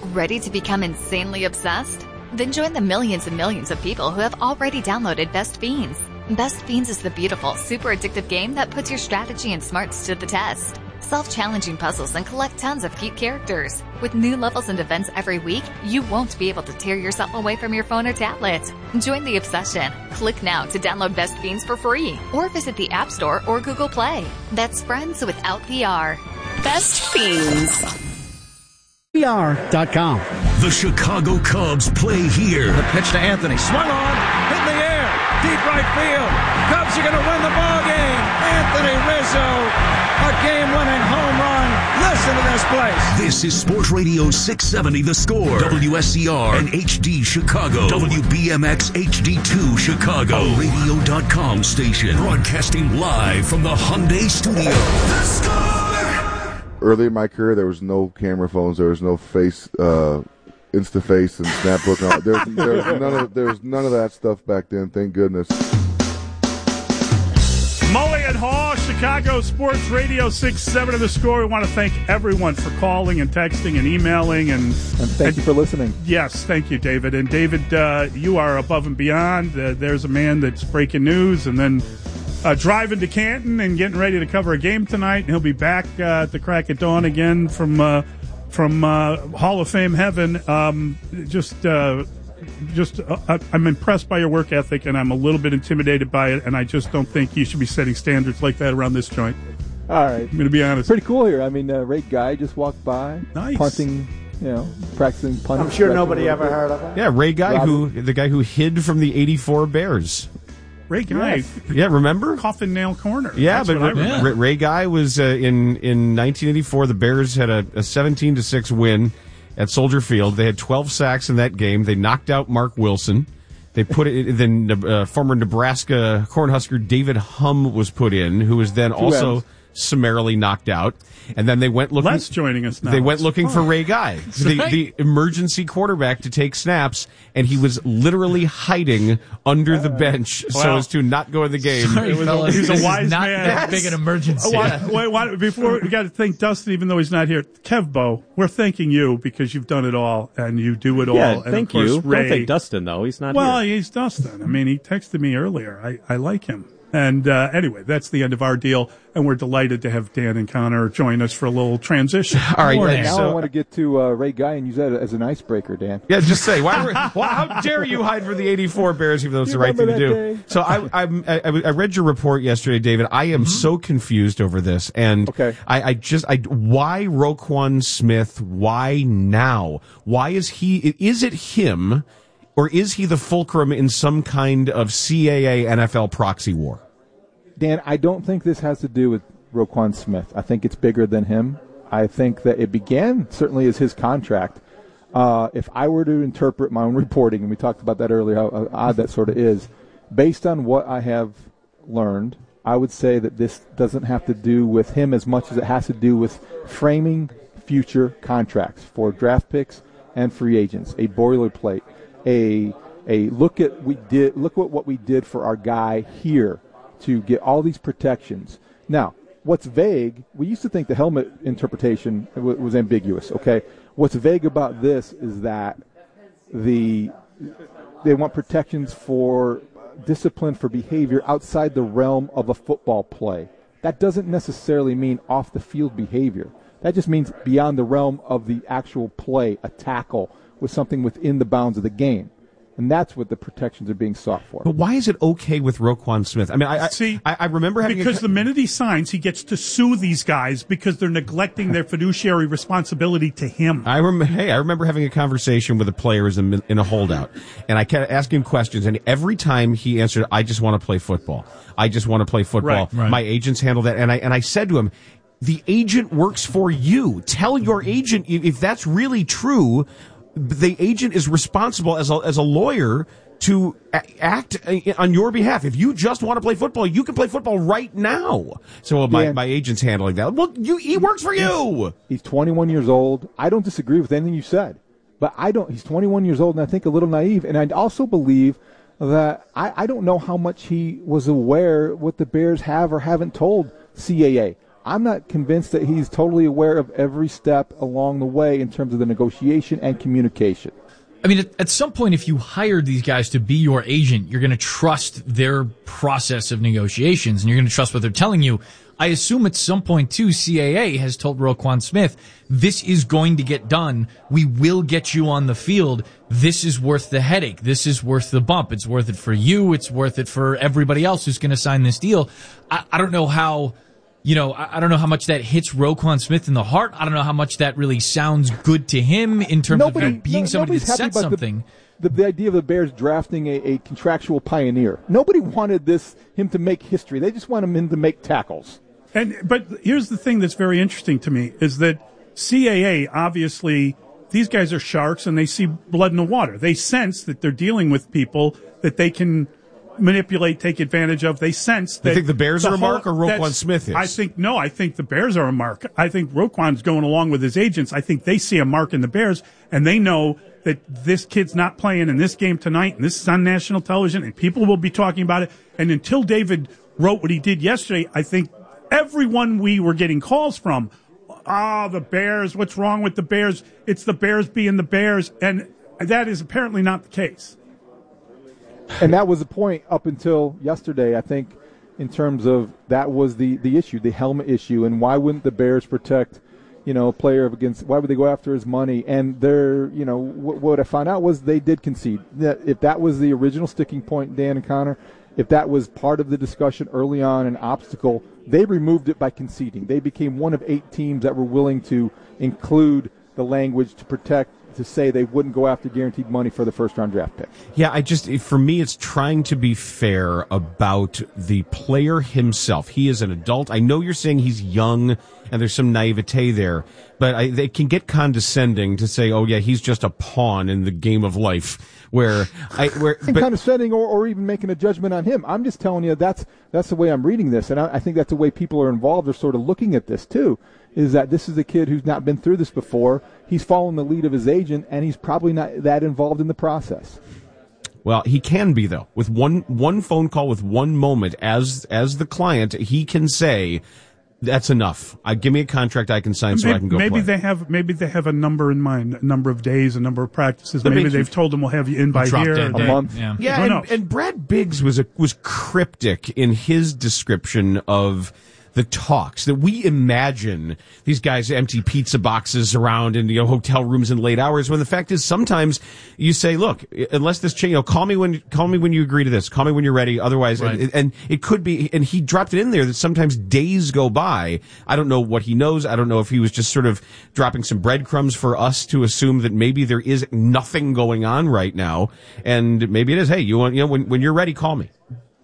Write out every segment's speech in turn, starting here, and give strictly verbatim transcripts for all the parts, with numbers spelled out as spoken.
Ready to become insanely obsessed? Then join the millions and millions of people who have already downloaded Best Fiends. Best Fiends is the beautiful, super addictive game that puts your strategy and smarts to the test. Solve challenging puzzles and collect tons of cute characters. With new levels and events every week, you won't be able to tear yourself away from your phone or tablet. Join the obsession. Click now to download Best Fiends for free or visit the App Store or Google Play. That's friends without the R. Best Fiends. P R dot com. The Chicago Cubs play here. The pitch to Anthony. Swung on. Hit in the air. Deep right field. Cubs are going to win the ball game. Anthony Rizzo. A game-winning home run. Listen to this place. This is Sports Radio six seventy The Score. W S C R and H D Chicago. W B M X H D two Chicago. A radio dot com station. Broadcasting live from the Hyundai Studio. The Score. Early in my career, there was no camera phones. There was no face, uh, Instaface and Snapbook. And all. There's, there's, none of, there's none of that stuff back then, thank goodness. Mully and Haw, Chicago Sports Radio six seventy The Score. We want to thank everyone for calling and texting and emailing. And, and thank and, you for listening. Yes, thank you, David. And David, uh, you are above and beyond. Uh, there's a man that's breaking news and then uh, driving to Canton and getting ready to cover a game tonight. And he'll be back uh, at the crack of dawn again from uh, from uh, Hall of Fame heaven. Um, just... Uh, Just, uh, I'm impressed by your work ethic, and I'm a little bit intimidated by it, and I just don't think you should be setting standards like that around this joint. All right. I'm going to be honest. Pretty cool here. I mean, uh, Ray Guy just walked by. Nice. Punting, you know, practicing punting. I'm sure nobody ever heard of him. Yeah, Ray Guy, Robert. who the guy who hid from the eighty-four Bears. Ray Guy. Yes. Yeah, remember? Coffin Nail Corner. Yeah, That's but what I remember. Ray, Ray Guy was uh, in, in nineteen eighty-four. The Bears had a, a seventeen to six win at Soldier Field. They had twelve sacks in that game. They knocked out Mark Wilson. They put it, then uh, former Nebraska Cornhusker David Humm was put in, who was then Two also ends. summarily knocked out. And then they went looking. Les joining us now. They went It's looking fun. for Ray Guy, the, right. the emergency quarterback to take snaps, and he was literally hiding under the bench so Well, as to not go in the game. Sorry, It was a- fellas, he's a this wise is not man. that big an emergency. Oh, why- wait, why- before we got to thank Dustin, even though he's not here. Kevbo, we're thanking you because you've done it all and you do it all. Yeah, and thank of course, you. Ray, Don't thank Dustin, though. He's not well, here. he's Dustin. I mean, he texted me earlier. I, I like him. And uh, anyway, that's the end of our deal, and we're delighted to have Dan and Connor join us for a little transition. All right, Morning. and Now so- I want to get to uh, Ray Guy and use that as an icebreaker, Dan. Yeah, just say, why, were- why, how dare you hide for the eighty-four Bears, even though it's You the right thing to remember do? that day? So I, I'm- I, I, I read your report yesterday, David. I am so confused over this. And Okay. I, I just, I, why Roquan Smith? Why now? Why is he, is it him, or is he the fulcrum in some kind of C A A N F L proxy war? Dan, I don't think this has to do with Roquan Smith. I think it's bigger than him. I think that it began certainly as his contract. Uh, if I were to interpret my own reporting, and we talked about that earlier, how, how odd that sort of is, based on what I have learned, I would say that this doesn't have to do with him as much as it has to do with framing future contracts for draft picks and free agents, a boilerplate, a a look at we did look at what we did for our guy here to get all these protections. Now, what's vague, we used to think the helmet interpretation w- was ambiguous, okay? What's vague about this is that the they want protections for discipline for behavior outside the realm of a football play. That doesn't necessarily mean off the field behavior. That just means beyond the realm of the actual play, a tackle with something within the bounds of the game. And that's what the protections are being sought for. But why is it okay with Roquan Smith? I mean, I, See, I, I remember having because a, the minute he signs, he gets to sue these guys because they're neglecting their fiduciary responsibility to him. I rem- hey, I remember having a conversation with a player who's in, in a holdout, and I kept asking him questions, and every time he answered, "I just want to play football. I just want to play football." Right, right. My agents handle that, and I and I said to him, "The agent works for you. Tell your agent if if that's really true. The agent is responsible as a as a lawyer." To act on your behalf. If you just want to play football, you can play football right now. So well, my, Dan, my agent's handling that. Well, you, he works for you. He's twenty-one years old. I don't disagree with anything you said, but I don't. He's twenty-one years old, and I think a little naive. And I also believe that I, I don't know how much he was aware what the Bears have or haven't told C A A I'm not convinced that he's totally aware of every step along the way in terms of the negotiation and communication. I mean, at, at some point, if you hired these guys to be your agent, you're going to trust their process of negotiations, and you're going to trust what they're telling you. I assume at some point, too, C A A has told Roquan Smith, this is going to get done. We will get you on the field. This is worth the headache. This is worth the bump. It's worth it for you. It's worth it for everybody else who's going to sign this deal. I, I don't know how... You know, I don't know how much that hits Roquan Smith in the heart. I don't know how much that really sounds good to him in terms Nobody, of being no, somebody that said something. The, the, the idea of the Bears drafting a, a contractual pioneer. Nobody wanted this him to make history. They just want him to make tackles. And but here's the thing that's very interesting to me is that C A A, obviously, these guys are sharks and they see blood in the water. They sense that they're dealing with people that they can manipulate, take advantage of. They sense that. You think the Bears the are a mark whole, or Roquan Smith is? I think, no, I think the Bears are a mark. I think Roquan's going along with his agents. I think they see a mark in the Bears, and they know that this kid's not playing in this game tonight, and this is on national television, and people will be talking about it. And until David wrote what he did yesterday, I think everyone we were getting calls from, ah, oh, the Bears, what's wrong with the Bears? It's the Bears being the Bears, and that is apparently not the case. And that was the point up until yesterday, I think, in terms of that was the, the issue, the helmet issue, and why wouldn't the Bears protect, you know, a player against, why would they go after his money? And they're, you know, what, what I found out was they did concede. That if that was the original sticking point, Dan and Connor, if that was part of the discussion early on, an obstacle, they removed it by conceding. They became one of eight teams that were willing to include the language to protect, to say they wouldn't go after guaranteed money for the first round draft pick. Yeah, I just, for me, it's trying to be fair about the player himself. He is an adult. I know you're saying he's young and there's some naivete there, but I, they can get condescending to say, oh yeah, he's just a pawn in the game of life. Where I, where, and but, condescending or, or even making a judgment on him. I'm just telling you that's that's the way I'm reading this, and I, I think that's the way people are involved are sort of looking at this too. Is that this is a kid who's not been through this before. He's following the lead of his agent, and he's probably not that involved in the process. Well, he can be though. With one one phone call, with one moment, as as the client, he can say, that's enough. I, give me a contract I can sign so maybe, I can go maybe play. They have, maybe they have a number in mind, a number of days, a number of practices. That Maybe they've you, told them we'll have you in by here. A month. Yeah, yeah and, and Brad Biggs was a, was cryptic in his description of the talks that we imagine these guys empty pizza boxes around in, you know, hotel rooms in late hours, when the fact is sometimes you say, look, unless this change, you know, call me when, call me when you agree to this, call me when you're ready. Otherwise, right. and, and it could be, and he dropped it in there that sometimes days go by. I don't know what he knows. I don't know if he was just sort of dropping some breadcrumbs for us to assume that maybe there is nothing going on right now. And maybe it is, hey, you want, you know, when, when you're ready, call me.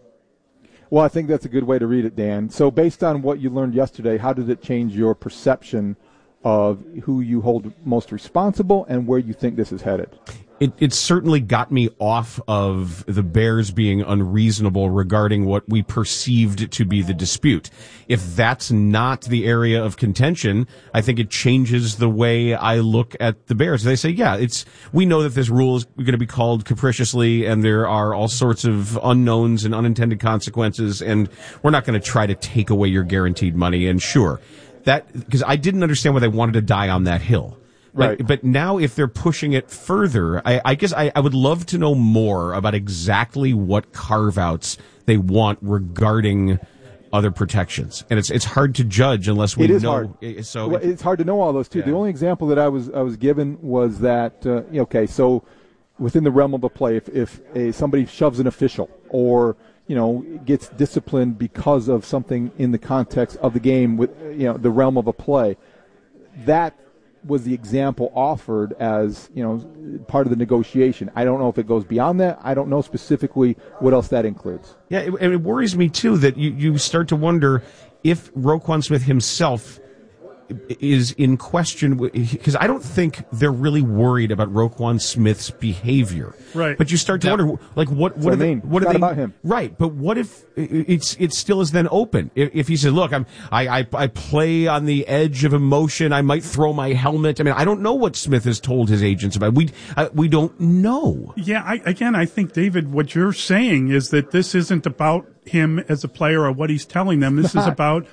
Well, I think that's a good way to read it, Dan. So based on what you learned yesterday, how did it change your perception of who you hold most responsible and where you think this is headed? It, it certainly got me off of the Bears being unreasonable regarding what we perceived to be the dispute. If that's not the area of contention, I think it changes the way I look at the Bears. They say, yeah, it's, we know that this rule is going to be called capriciously and there are all sorts of unknowns and unintended consequences, and we're not going to try to take away your guaranteed money. And sure, that, because I didn't understand why they wanted to die on that hill. Right. But, but now if they're pushing it further, I, I guess I, I would love to know more about exactly what carve-outs they want regarding other protections. And it's it's hard to judge unless we it is know. Hard. So well, it's hard to know all those, too. Yeah. The only example that I was I was given was that, uh, okay, so within the realm of a play, if, if a, somebody shoves an official or, you know, gets disciplined because of something in the context of the game, with, you know, the realm of a play, that was the example offered as, you know, part of the negotiation. I don't know if it goes beyond that. I don't know specifically what else that includes. Yeah, it, it worries me, too, that you, you start to wonder if Roquan Smith himself is in question, because I don't think they're really worried about Roquan Smith's behavior. Right. But you start to that, wonder, like, what, what are I mean. they, what it's are not they, about him. Right. But what if it's, it still is then open? If, if he says, look, I'm, I, I, I play on the edge of emotion. I might throw my helmet. I mean, I don't know what Smith has told his agents about. We, I, we don't know. Yeah. I, again, I think, David, what you're saying is that this isn't about him as a player or what he's telling them. This is about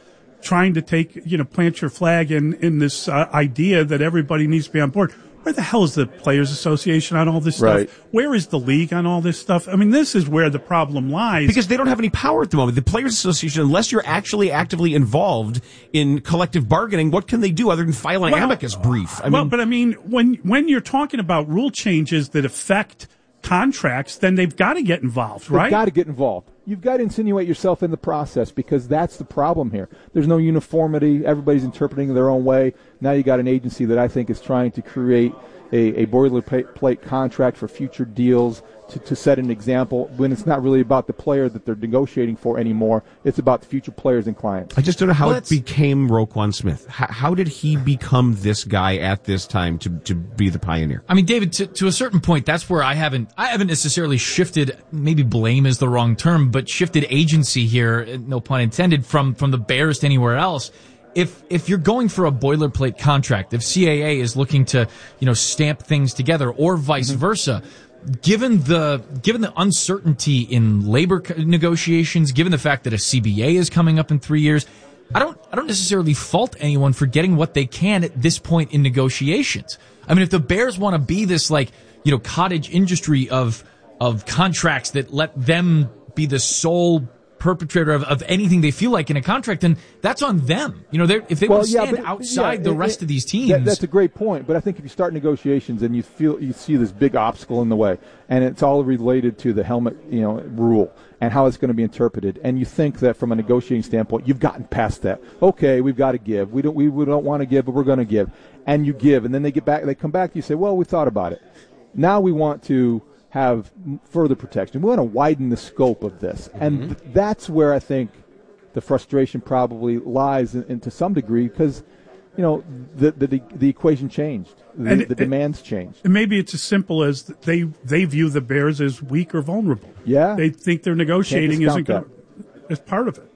trying to take, you know, plant your flag in, in this uh, idea that everybody needs to be on board. Where the hell is the Players Association on all this stuff? Right. Where is the league on all this stuff? I mean, this is where the problem lies. Because they don't have any power at the moment. The Players Association, unless you're actually actively involved in collective bargaining, what can they do other than file an well, amicus brief? I well, mean, but I mean, when when you're talking about rule changes that affect contracts, then they've got to get involved, right? They've got to get involved. You've got to insinuate yourself in the process because that's the problem here. There's no uniformity. Everybody's interpreting their own way. Now you got an agency that I think is trying to create a, a boilerplate contract for future deals to, to set an example when it's not really about the player that they're negotiating for anymore. It's about the future players and clients. I just don't know how Well, it became Roquan Smith. How, how did he become this guy at this time to, to be the pioneer? I mean, David, to, to a certain point, that's where I haven't, I haven't necessarily shifted, maybe blame is the wrong term, but shifted agency here, no pun intended, from, from the Bears to anywhere else. If, if you're going for a boilerplate contract, if C A A is looking to, you know, stamp things together or vice mm-hmm. versa, given the, given the uncertainty in labor negotiations, given the fact that a C B A is coming up in three years, I don't, I don't necessarily fault anyone for getting what they can at this point in negotiations. I mean, if the Bears want to be this, like, you know, cottage industry of, of contracts that let them be the sole perpetrator of, of anything they feel like in a contract, then that's on them. You know, if they well, want to yeah, stand but, outside yeah, the it, rest it, of these teams. That, that's a great point. But I think if you start negotiations and you feel you see this big obstacle in the way, and it's all related to the helmet, you know, rule and how it's going to be interpreted, and you think that from a negotiating standpoint, you've gotten past that. Okay, we've got to give. We don't. We, we don't want to give, but we're going to give. And you give, and then they get back. They come back. You say, well, we thought about it. Now we want to have further protection. We want to widen the scope of this. Mm-hmm. And th- that's where I think the frustration probably lies in, in to some degree because, you know, the the, the equation changed. The, and the it, demands changed. And maybe it's as simple as they they view the Bears as weak or vulnerable. Yeah. They think their negotiating isn't that. good. It's part of it.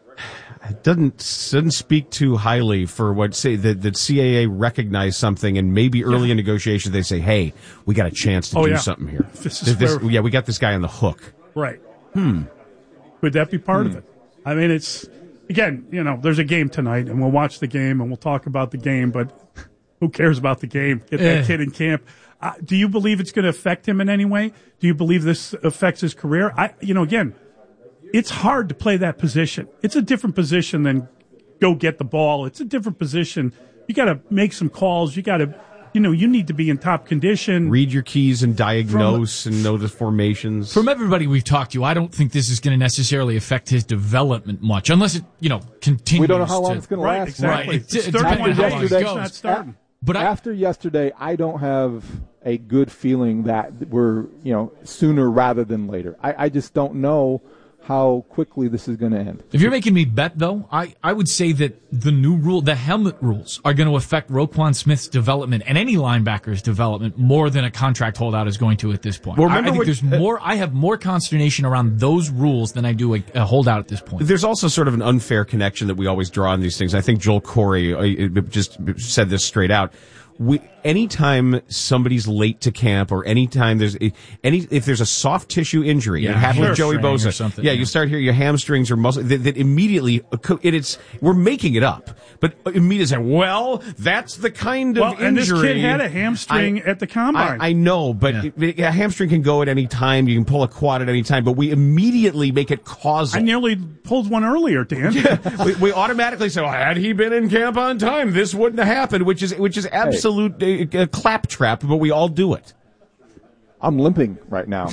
It doesn't doesn't speak too highly for what say that, that C A A recognized something and maybe early yeah. in negotiations they say, hey, we got a chance to oh, do yeah. something here. This is this, where, yeah, we got this guy on the hook. Right. Hmm. Could that be part hmm. of it? I mean, it's, again, you know, there's a game tonight, and we'll watch the game, and we'll talk about the game, but who cares about the game? Get that eh. kid in camp. Uh, do you believe it's going to affect him in any way? Do you believe this affects his career? I, you know, again, it's hard to play that position. It's a different position than go get the ball. It's a different position. You got to make some calls. You got to, you know, you need to be in top condition. Read your keys and diagnose From, and know the formations. From everybody we've talked to, I don't think this is going to necessarily affect his development much, unless it, you know, continues. We don't know how long to, it's going to right, last. Exactly. Right. It, it, It's depends on how long it yesterday, goes. not starting. But I, after yesterday, I don't have a good feeling that we're, you know, sooner rather than later. I, I just don't know how quickly this is going to end. If you're making me bet, though, I, I would say that the new rule, the helmet rules, are going to affect Roquan Smith's development and any linebacker's development more than a contract holdout is going to at this point. Well, I, I think what, there's more. I have more consternation around those rules than I do a, a holdout at this point. There's also sort of an unfair connection that we always draw on these things. I think Joel Corey uh, just said this straight out. We, anytime somebody's late to camp or anytime there's any, if there's a soft tissue injury, Yeah, it happened with Joey hamstring or Bosa. something, Yeah, yeah. you start hearing your hamstrings or muscle, that, that immediately, it, it's, we're making it up, but immediately say, well, that's the kind of Well, injury. and this kid had a hamstring I, at the combine. I, I know, but Yeah. it, a hamstring can go at any time. You can pull a quad at any time, but we immediately make it causal. I nearly pulled one earlier, Dan. we, we automatically say, well, had he been in camp on time, this wouldn't have happened, which is which is absolute uh, uh, claptrap, but we all do it. I'm limping right now.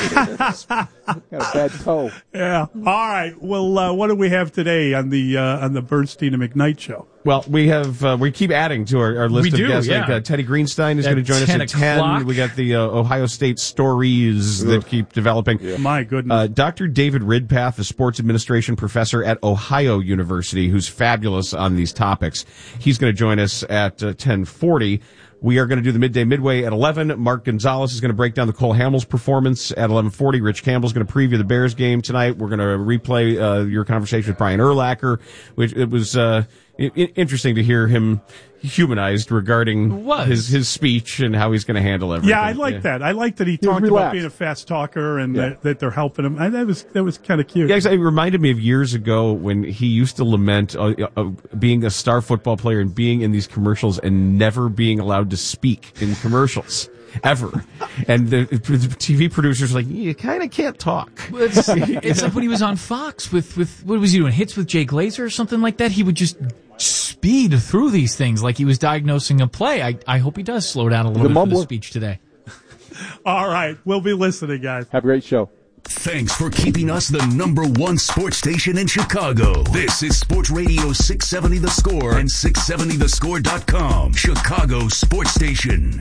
Got a bad toe. Yeah. All right. Well, uh, what do we have today on the uh, on the Bernstein and McKnight show? Well, we have uh, we keep adding to our, our list We of do, guests. yeah. Like, uh, Teddy Greenstein is At going to join us ten at ten. o'clock. We got the uh, Ohio State stories Ugh. that keep developing. Yeah. My goodness. Uh, Doctor David Ridpath, a sports administration professor at Ohio University, who's fabulous on these topics. He's going to join us at uh, ten forty. We are going to do the midday midway at eleven. Mark Gonzalez is going to break down the Cole Hamels performance at eleven forty. Rich Campbell's going to preview the Bears game tonight. We're going to replay uh, your conversation with Brian Urlacher, which it was uh, I- interesting to hear him. humanized regarding his his speech and how he's going to handle everything. Yeah, I like yeah. that. I like that he, he talked about being a fast talker and yeah. that, that they're helping him. I, that was that was kind of cute. Yeah, it reminded me of years ago when he used to lament uh, uh, being a star football player and being in these commercials and never being allowed to speak in commercials. Ever. And the, the T V producers were like, you kind of can't talk. It's, it's like when he was on Fox with, with, what was he doing, Hits with Jay Glazer or something like that? He would just speed through these things like he was diagnosing a play. I, I hope he does slow down a little the bit mumbler. for the speech today. All right. We'll be listening, guys. Have a great show. Thanks for keeping us the number one sports station in Chicago. This is Sports Radio six seventy The Score and six seventy the score dot com, Chicago sports station.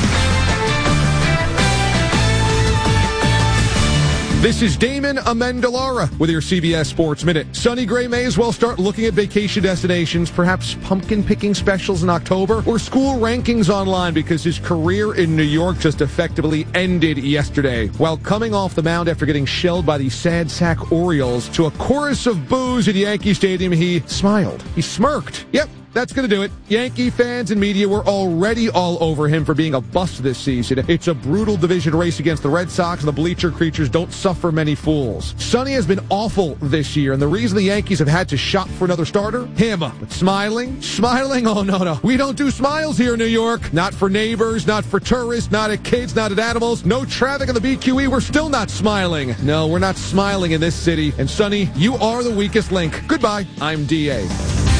This is Damon Amendolara with your C B S Sports Minute. Sonny Gray may as well start looking at vacation destinations, perhaps pumpkin picking specials in October, or school rankings online because his career in New York just effectively ended yesterday. While coming off the mound after getting shelled by the sad sack Orioles to a chorus of boos at Yankee Stadium, he smiled. He smirked. Yep. That's going to do it. Yankee fans and media were already all over him for being a bust this season. It's a brutal division race against the Red Sox, and the bleacher creatures don't suffer many fools. Sonny has been awful this year, and the reason the Yankees have had to shop for another starter? Him. But smiling? Smiling? Oh, no, no. We don't do smiles here in New York. Not for neighbors, not for tourists, not at kids, not at animals. No traffic on the B Q E. We're still not smiling. No, we're not smiling in this city. And Sonny, you are the weakest link. Goodbye. I'm D A.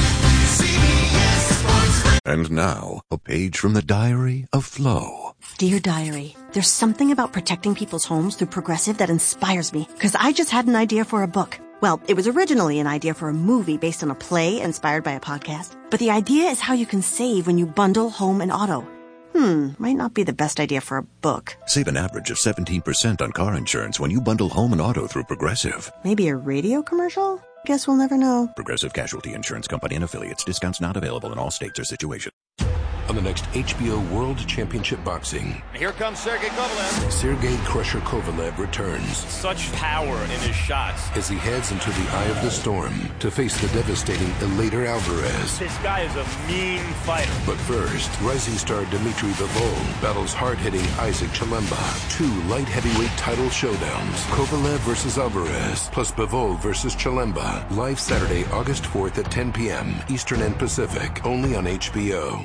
And now, a page from the Diary of Flo. Dear Diary, there's something about protecting people's homes through Progressive that inspires me, because I just had an idea for a book. Well, it was originally an idea for a movie based on a play inspired by a podcast. But the idea is how you can save when you bundle home and auto. Hmm, might not be the best idea for a book. Save an average of seventeen percent on car insurance when you bundle home and auto through Progressive. Maybe a radio commercial? Guess we'll never know. Progressive Casualty Insurance Company and Affiliates. Discounts not available in all states or situations. On the next H B O World Championship Boxing, here comes Sergey Kovalev. Sergey Crusher Kovalev returns. Such power in his shots. As he heads into the eye of the storm to face the devastating Eleider Alvarez. This guy is a mean fighter. But first, rising star Dimitri Bivol battles hard-hitting Isaac Chilemba. Two light heavyweight title showdowns. Kovalev versus Alvarez, plus Bivol versus Chilemba. Live Saturday, August fourth at ten p.m. Eastern and Pacific. Only on H B O.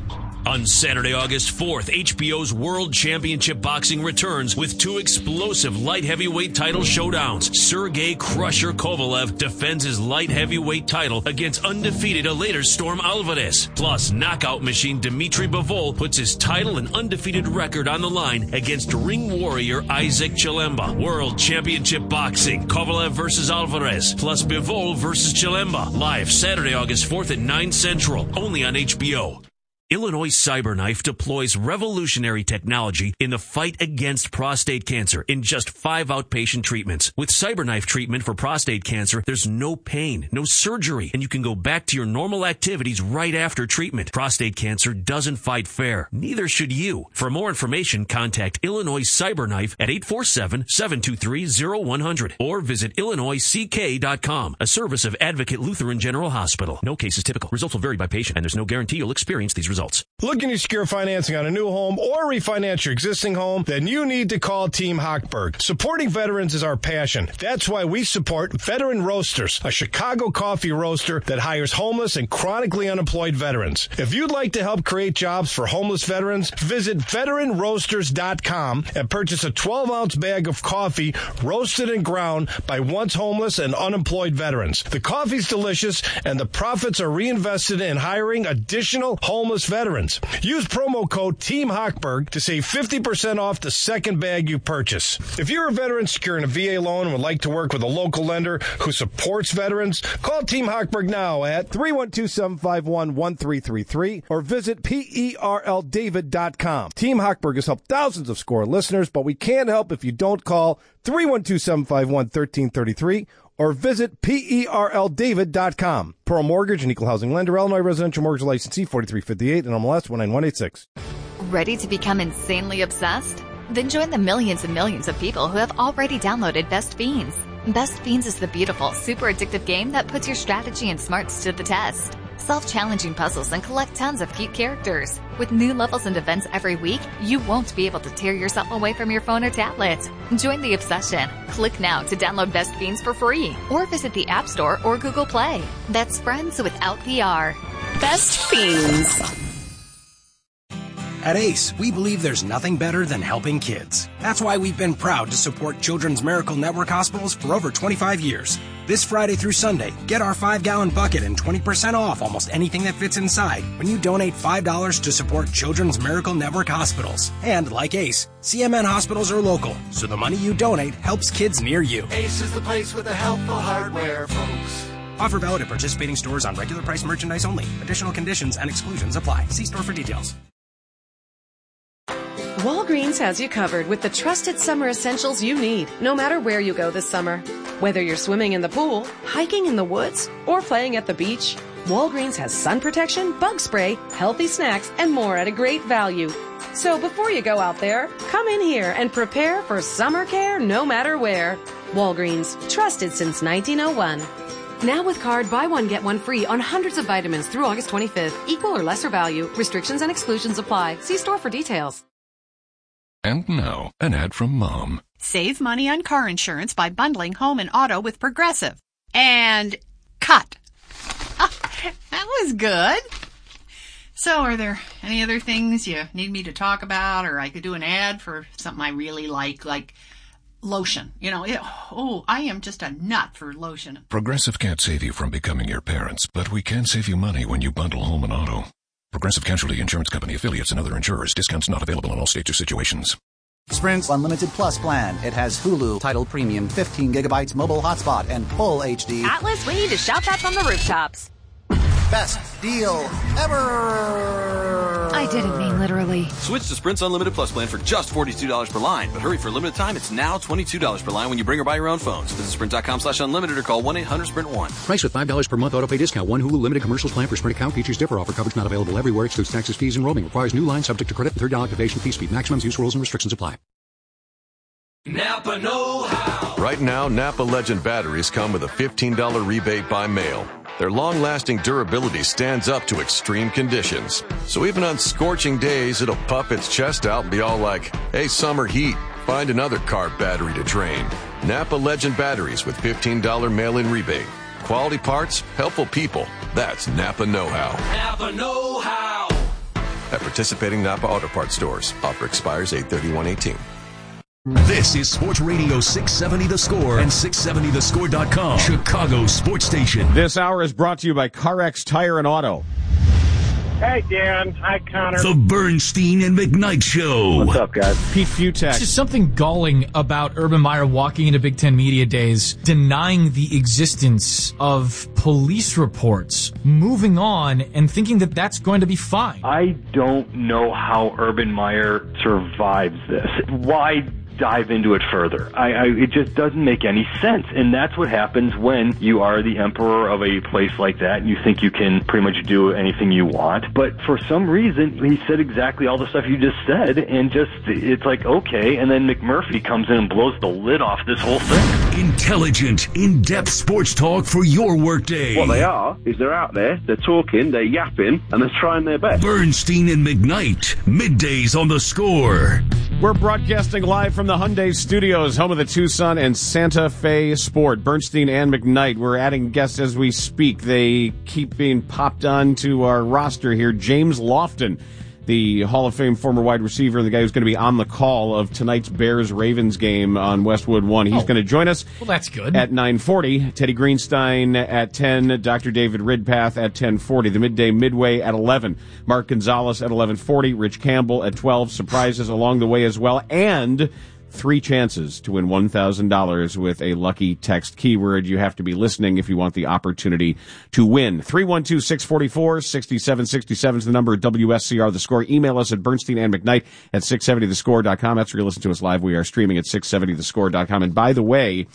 On Saturday, August fourth, H B O's World Championship Boxing returns with two explosive light heavyweight title showdowns. Sergey Crusher Kovalev defends his light heavyweight title against undefeated Eleider Storm Alvarez. Plus, knockout machine Dimitri Bivol puts his title and undefeated record on the line against ring warrior Isaac Chilemba. World Championship Boxing, Kovalev versus Alvarez, plus Bivol versus Chilemba. Live Saturday, August fourth at nine Central, only on H B O. Illinois CyberKnife deploys revolutionary technology in the fight against prostate cancer in just five outpatient treatments. With CyberKnife treatment for prostate cancer, there's no pain, no surgery, and you can go back to your normal activities right after treatment. Prostate cancer doesn't fight fair. Neither should you. For more information, contact Illinois CyberKnife at eight four seven, seven two three, zero one zero zero or visit illinois c k dot com, a service of Advocate Lutheran General Hospital. No case is typical. Results will vary by patient, and there's no guarantee you'll experience these results. Looking to secure financing on a new home or refinance your existing home? Then you need to call Team Hochberg. Supporting veterans is our passion. That's why we support Veteran Roasters, a Chicago coffee roaster that hires homeless and chronically unemployed veterans. If you'd like to help create jobs for homeless veterans, visit veteran roasters dot com and purchase a twelve ounce bag of coffee roasted and ground by once homeless and unemployed veterans. The coffee's delicious, and the profits are reinvested in hiring additional homeless veterans. Use promo code Team Hochberg to save fifty percent off the second bag you purchase. If you're a veteran securing a V A loan and would like to work with a local lender who supports veterans, call Team Hochberg now at three one two, seven five one, one three three three or visit perl david dot com. Team Hochberg has helped thousands of SCORE listeners, but we can't help if you don't call three one two, seven five one, one three three three or visit perl david dot com. Pearl Mortgage, an equal housing lender, Illinois residential mortgage licensee forty-three fifty-eight and M L S one nine one eight six. Ready to become insanely obsessed? Then join the millions and millions of people who have already downloaded Best Fiends. Best Fiends is the beautiful, super addictive game that puts your strategy and smarts to the test. Solve challenging puzzles and collect tons of cute characters. With new levels and events every week, you won't be able to tear yourself away from your phone or tablet. Join the obsession. Click now to download Best Fiends for free or visit the App Store or Google Play. That's friends without the R. Best Fiends. At ACE, we believe there's nothing better than helping kids. That's why we've been proud to support Children's Miracle Network hospitals for over twenty-five years. This Friday through Sunday, get our five-gallon bucket and twenty percent off almost anything that fits inside when you donate five dollars to support Children's Miracle Network hospitals. And like ACE, C M N hospitals are local, so the money you donate helps kids near you. ACE is the place with the helpful hardware, folks. Offer valid at participating stores on regular price merchandise only. Additional conditions and exclusions apply. See store for details. Walgreens has you covered with the trusted summer essentials you need, no matter where you go this summer. Whether you're swimming in the pool, hiking in the woods, or playing at the beach, Walgreens has sun protection, bug spray, healthy snacks, and more at a great value. So before you go out there, come in here and prepare for summer care no matter where. Walgreens, trusted since nineteen oh one. Now with card, buy one, get one free on hundreds of vitamins through August twenty-fifth. Equal or lesser value. Restrictions and exclusions apply. See store for details. And now, an ad from Mom. Save money on car insurance by bundling home and auto with Progressive. And cut. Oh, that was good. So are there any other things you need me to talk about, or I could do an ad for something I really like, like lotion? You know, it, oh, I am just a nut for lotion. Progressive can't save you from becoming your parents, but we can save you money when you bundle home and auto. Progressive Casualty Insurance Company, affiliates, and other insurers. Discounts not available in all states or situations. Sprint's Unlimited Plus plan. It has Hulu, Tidal Premium, fifteen gigabytes mobile hotspot, and full H D. Atlas, we need to shout that from the rooftops. Best deal ever! I didn't mean literally. Switch to Sprint's Unlimited Plus plan for just forty-two dollars per line. But hurry, for a limited time, it's now twenty-two dollars per line when you bring or buy your own phones. Visit Sprint.com slash unlimited or call one eight hundred sprint one. Price with five dollars per month autopay discount. One Hulu limited commercials plan for Sprint account. Features differ. Offer coverage not available everywhere. Excludes taxes, fees, and roaming. Requires new line subject to credit and third down activation fee. Speed maximums. Use rules and restrictions apply. Napa know-how. Right now, Napa Legend batteries come with a fifteen dollars rebate by mail. Their long-lasting durability stands up to extreme conditions. So even on scorching days, it'll puff its chest out and be all like, hey, summer heat, find another car battery to drain. Napa Legend batteries with fifteen dollars mail-in rebate. Quality parts, helpful people. That's Napa know-how. Napa know-how. At participating Napa Auto Parts stores. Offer expires eight thirty-one eighteen. This is Sports Radio six seventy The Score and six seventy the score dot com, Chicago's sports station. This hour is brought to you by CarX Tire and Auto. Hey, Dan. Hi, Connor. The Bernstein and McKnight Show. What's up, guys? Pete Futek. There's just something galling about Urban Meyer walking into Big Ten Media Days, denying the existence of police reports, moving on, and thinking that that's going to be fine. I don't know how Urban Meyer survives this. Why dive into it further? I, I, it just doesn't make any sense. And that's what happens when you are the emperor of a place like that and you think you can pretty much do anything you want. But for some reason, he said exactly all the stuff you just said, and just, it's like, okay, and then McMurphy comes in and blows the lid off this whole thing. Intelligent, in-depth sports talk for your workday. What they are is they're out there, they're talking, they're yapping, and they're trying their best. Bernstein and McKnight, middays on The Score. We're broadcasting live from the Hyundai Studios, home of the Tucson and Santa Fe Sport. Bernstein and McKnight. We're adding guests as we speak. They keep being popped onto our roster here. James Lofton, the Hall of Fame former wide receiver, and the guy who's going to be on the call of tonight's Bears-Ravens game on Westwood One. He's oh. going to join us. Well, that's good. At nine forty. Teddy Greenstein at ten. Doctor David Ridpath at ten forty. The midday midway at eleven. Mark Gonzalez at eleven forty. Rich Campbell at twelve. Surprises along the way as well. And three chances to win one thousand dollars with a lucky text keyword. You have to be listening if you want the opportunity to win. three one two, six four four, six seven six seven is the number at W S C R The Score. Email us at Bernstein and McKnight at six seventy the score dot com. That's where you listen to us live. We are streaming at six seventy the score dot com. And by the way,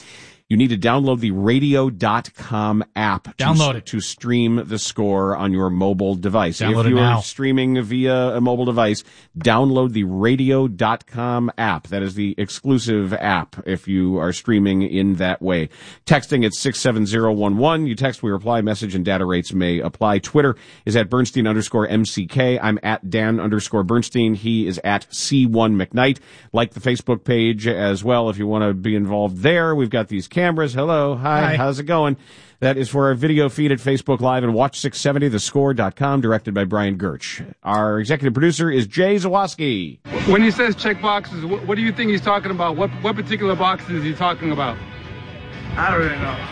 You need to download the radio dot com app. Download to, it. To stream the score on your mobile device. Download if it you now. are streaming via a mobile device, download the radio dot com app. That is the exclusive app if you are streaming in that way. Texting at six seven zero one one. You text, we reply, message, and data rates may apply. Twitter is at Bernstein underscore M C K. I'm at Dan underscore Bernstein. He is at C one McKnight. Like the Facebook page as well if you want to be involved there. We've got these cameras. Hello. Hi. Hi. How's it going? That is for our video feed at Facebook Live and watch six seventy the score dot com, directed by Brian Gertsch. Our executive producer is Jay Zawoski. When he says check boxes, what, what do you think he's talking about? What what particular boxes is he talking about? I don't really know.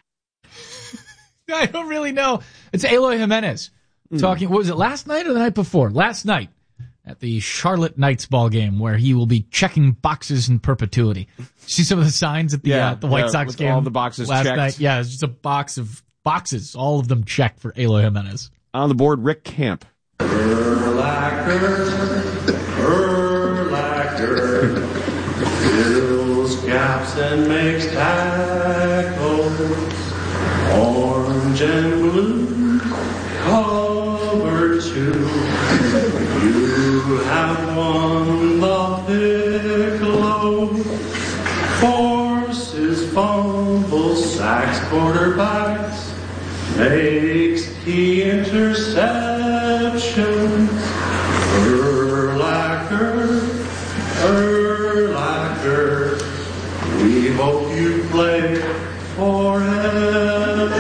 I don't really know. It's Eloy Jimenez talking. What was it, last night or the night before? Last night at the Charlotte Knights ball game where he will be checking boxes in perpetuity. See some of the signs at the, Yeah, uh, the White yeah, Sox with game? all the boxes last checked. night. Yeah, it's just a box of boxes, all of them checked for Eloy Jimenez. On the board, Rick Camp. Urlacher, Urlacher, fills gaps and makes tackles, orange and blue, cover two. You have won the Piccolo, forces, fumbles, sacks, quarterbacks, makes key interceptions. Urlacher, Urlacher, we hope you play forever.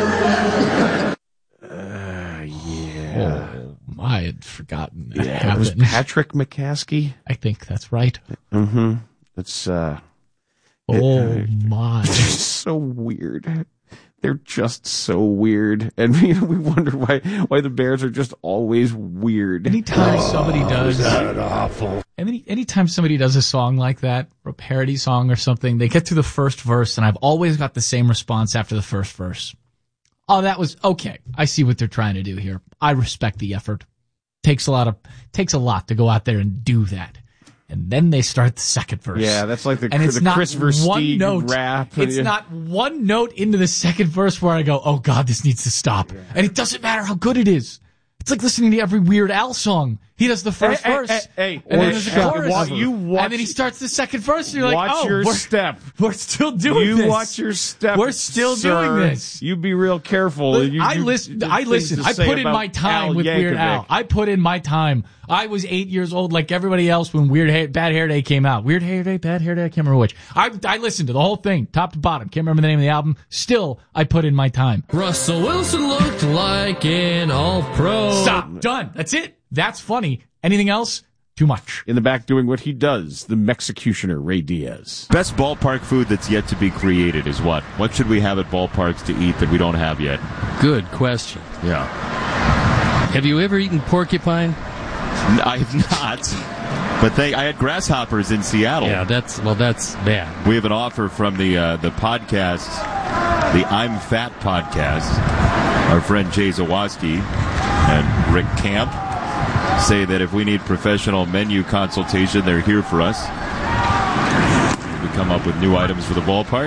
Uh, yeah. Oh, my, I had forgotten that Yeah, it was happened. Patrick McCaskey. I think that's right. Mm-hmm. It's, uh... Oh, it, uh, my. They're so weird. They're just so weird. And you know, we wonder why why the Bears are just always weird. Anytime somebody does... that awful? Any anytime somebody does a song like that, or a parody song or something, they get to the first verse, and I've always got the same response after the first verse. Oh, that was okay. I see what they're trying to do here. I respect the effort. Takes a lot of takes a lot to go out there and do that. And then they start the second verse. Yeah, that's like the, and it's the not Chris one Versteeg note. rap. It's Yeah. not one note into the second verse where I go, oh God, this needs to stop. And it doesn't matter how good it is. It's like listening to every Weird Al song. He does the first Hey, hey, verse, hey, hey, and then or there's a sh- chorus, wa- you watch- and then he starts the second verse. And you're like, watch oh, your we're, step. we're still doing you this. watch your step. We're still sir. doing this. You be real careful. You, I you- listen. there's I things listen. to I say put in about my time Al with Weird Yankovic. Al. I put in my time. I was eight years old, like everybody else, when Weird Hair, Bad Hair Day came out. Weird Hair Day, Bad Hair Day. I can't remember which. I I listened to the whole thing, top to bottom. Can't remember the name of the album. Still, I put in my time. Russell Wilson looked like an all-pro. Stop. Done. That's it. That's funny. Anything else? Too much. In the back doing what he does, the Mexicutioner, Ray Diaz. Best ballpark food that's yet to be created is what? What should we have at ballparks to eat that we don't have yet? Good question. Yeah. Have you ever eaten porcupine? N- I've not. But they, I had grasshoppers in Seattle. Yeah, that's, well, that's bad. We have an offer from the uh, the podcast, the I'm Fat podcast. Our friend Jay Zawoski and Rick Camp say that if we need professional menu consultation, they're here for us. We come up with new items for the ballpark.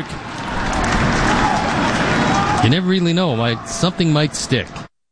You never really know. Might, something might stick.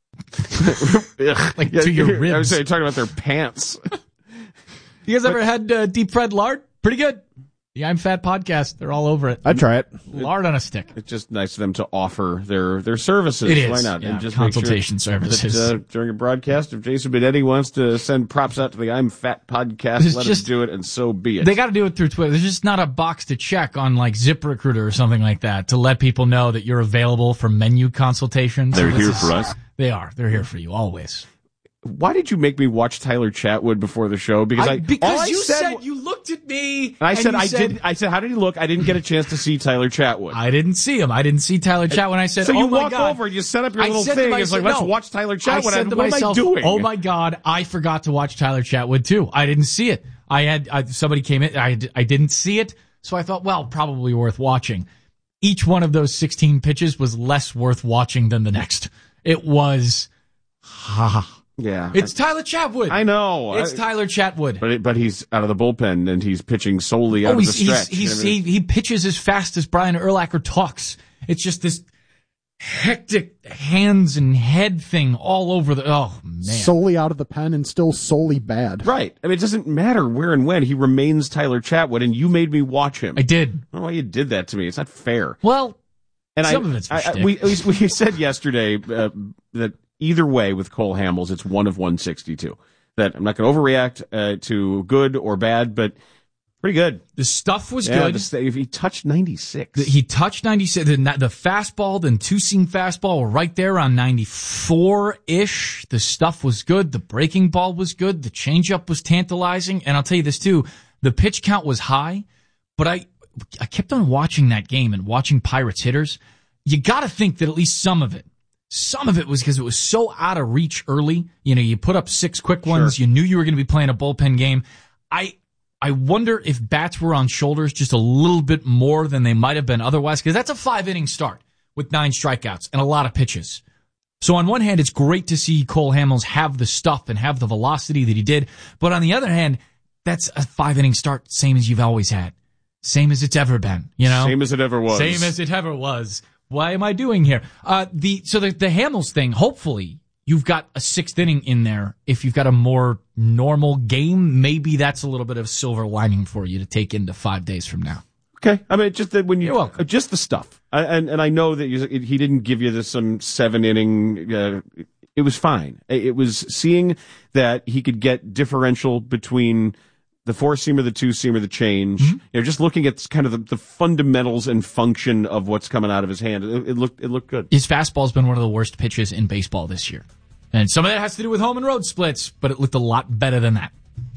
Like Yeah, to your I was ribs. saying, talking about their pants. You guys ever had uh, deep fried lard? Pretty good. The I'm Fat podcast. They're all over it. I'd try it. Lard on a stick. It's just nice of them to offer their, their services. It is. Why not? Yeah, and just consultation make sure services. That, uh, during a broadcast, if Jason Benetti wants to send props out to the I'm Fat podcast, It's let just- him do it, and so be it. They got to do it through Twitter. There's just not a box to check on like ZipRecruiter or something like that to let people know that you're available for menu consultations. They're This here is- for us. They are. They're here for you always. Why did you make me watch Tyler Chatwood before the show? Because I, because all I you said, said, you looked at me. and I and said you I said, didn't. I said, how did he look? I didn't get a chance to see Tyler Chatwood. I didn't see him. I didn't see Tyler Chatwood. I said, so you oh my walk God. over and you set up your I little said to thing. myself- It's like, let's no. watch Tyler I Chatwood. said to what myself, am I doing? oh my God, I forgot to watch Tyler Chatwood too. I didn't see it. I had I, somebody came in. I I didn't see it, so I thought, well, probably worth watching. Each one of those sixteen pitches was less worth watching than the next. It was, ha, Yeah. It's Tyler Chatwood. I know. It's I, Tyler Chatwood. But it, but he's out of the bullpen, and he's pitching solely out oh, of the he's, stretch. He's, he's, he, he pitches as fast as Brian Urlacher talks. It's just this hectic hands and head thing all over the... Oh, man. Solely out of the pen and still solely bad. Right. I mean, it doesn't matter where and when. He remains Tyler Chatwood, and you made me watch him. I did. I don't know why you did that to me. It's not fair. Well, and some I, of it's I, I, we, we said yesterday uh, that either way with Cole Hamels, it's one of one sixty-two. That I'm not going to overreact uh, to good or bad, but pretty good. The stuff was yeah, good. The, he touched ninety-six. The, he touched ninety-six. The, the fastball, the two-seam fastball were right there on ninety-four-ish. The stuff was good. The breaking ball was good. The changeup was tantalizing. And I'll tell you this, too. The pitch count was high, but I, I kept on watching that game and watching Pirates hitters. You got to think that at least some of it, some of it was because it was so out of reach early. You know, you put up six quick ones. Sure. You knew you were going to be playing a bullpen game. I... I wonder if bats were on shoulders just a little bit more than they might have been otherwise, because that's a five-inning start with nine strikeouts and a lot of pitches. So on one hand, it's great to see Cole Hamels have the stuff and have the velocity that he did. But on the other hand, that's a five-inning start, same as you've always had. Same as it's ever been, you know? Same as it ever was. Same as it ever was. Why am I doing here? Uh, the So the, the Hamels thing, hopefully... You've got a sixth inning in there. If you've got a more normal game, maybe that's a little bit of silver lining for you to take into five days from now. Okay. I mean, just that when you, You're welcome. just the stuff. I, and, and I know that you, he didn't give you this some seven inning, uh, it was fine. It was seeing that he could get differential between the four-seamer, the two-seamer, the change. Mm-hmm. You know, just looking at kind of the, the fundamentals and function of what's coming out of his hand. It, it looked, it looked good. His fastball's been one of the worst pitches in baseball this year. And some of that has to do with home and road splits, but it looked a lot better than that.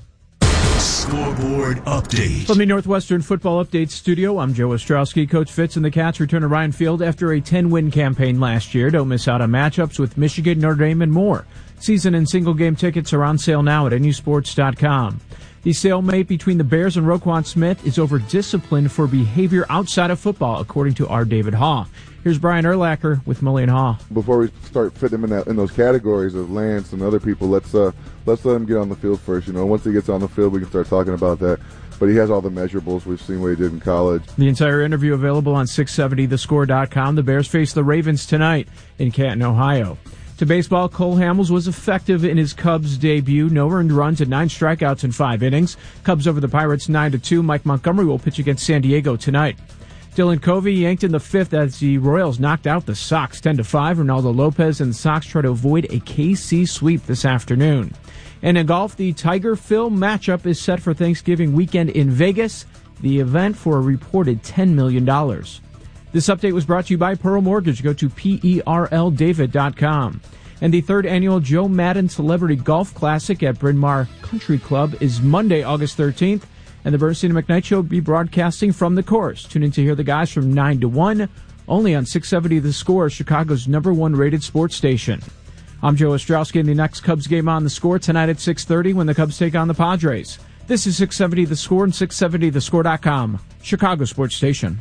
Scoreboard update. From the Northwestern Football Update Studio, I'm Joe Ostrowski. Coach Fitz and the Cats return to Ryan Field after a ten-win campaign last year. Don't miss out on matchups with Michigan, Notre Dame, and more. Season and single-game tickets are on sale now at N U sports dot com. The stalemate between the Bears and Roquan Smith is over discipline for behavior outside of football, according to R. David Haugh. Here's Brian Urlacher with Mully and Haugh. Before we start fitting him in, that, in those categories of Lance and other people, let's uh, let's let him get on the field first. You know, once he gets on the field, we can start talking about that. But he has all the measurables. We've seen what he did in college. The entire interview available on six seventy the score dot com. The Bears face the Ravens tonight in Canton, Ohio. To baseball, Cole Hamels was effective in his Cubs debut. No earned runs and nine strikeouts in five innings. Cubs over the Pirates nine to two. Mike Montgomery will pitch against San Diego tonight. Dylan Covey yanked in the fifth as the Royals knocked out the Sox ten to five. Ronaldo Lopez and the Sox try to avoid a K C sweep this afternoon. And in golf, the Tiger-Phil matchup is set for Thanksgiving weekend in Vegas. The event for a reported ten million dollars. This update was brought to you by Pearl Mortgage. Go to P E R L David dot com. And the third annual Joe Madden Celebrity Golf Classic at Bryn Mawr Country Club is Monday, August thirteenth. And the Bernstein and McKnight Show will be broadcasting from the course. Tune in to hear the guys from nine to one, only on six seventy The Score, Chicago's number one rated sports station. I'm Joe Ostrowski, and the next Cubs game on The Score tonight at six thirty when the Cubs take on the Padres. This is six seventy The Score and six seventy the score dot com, Chicago sports station.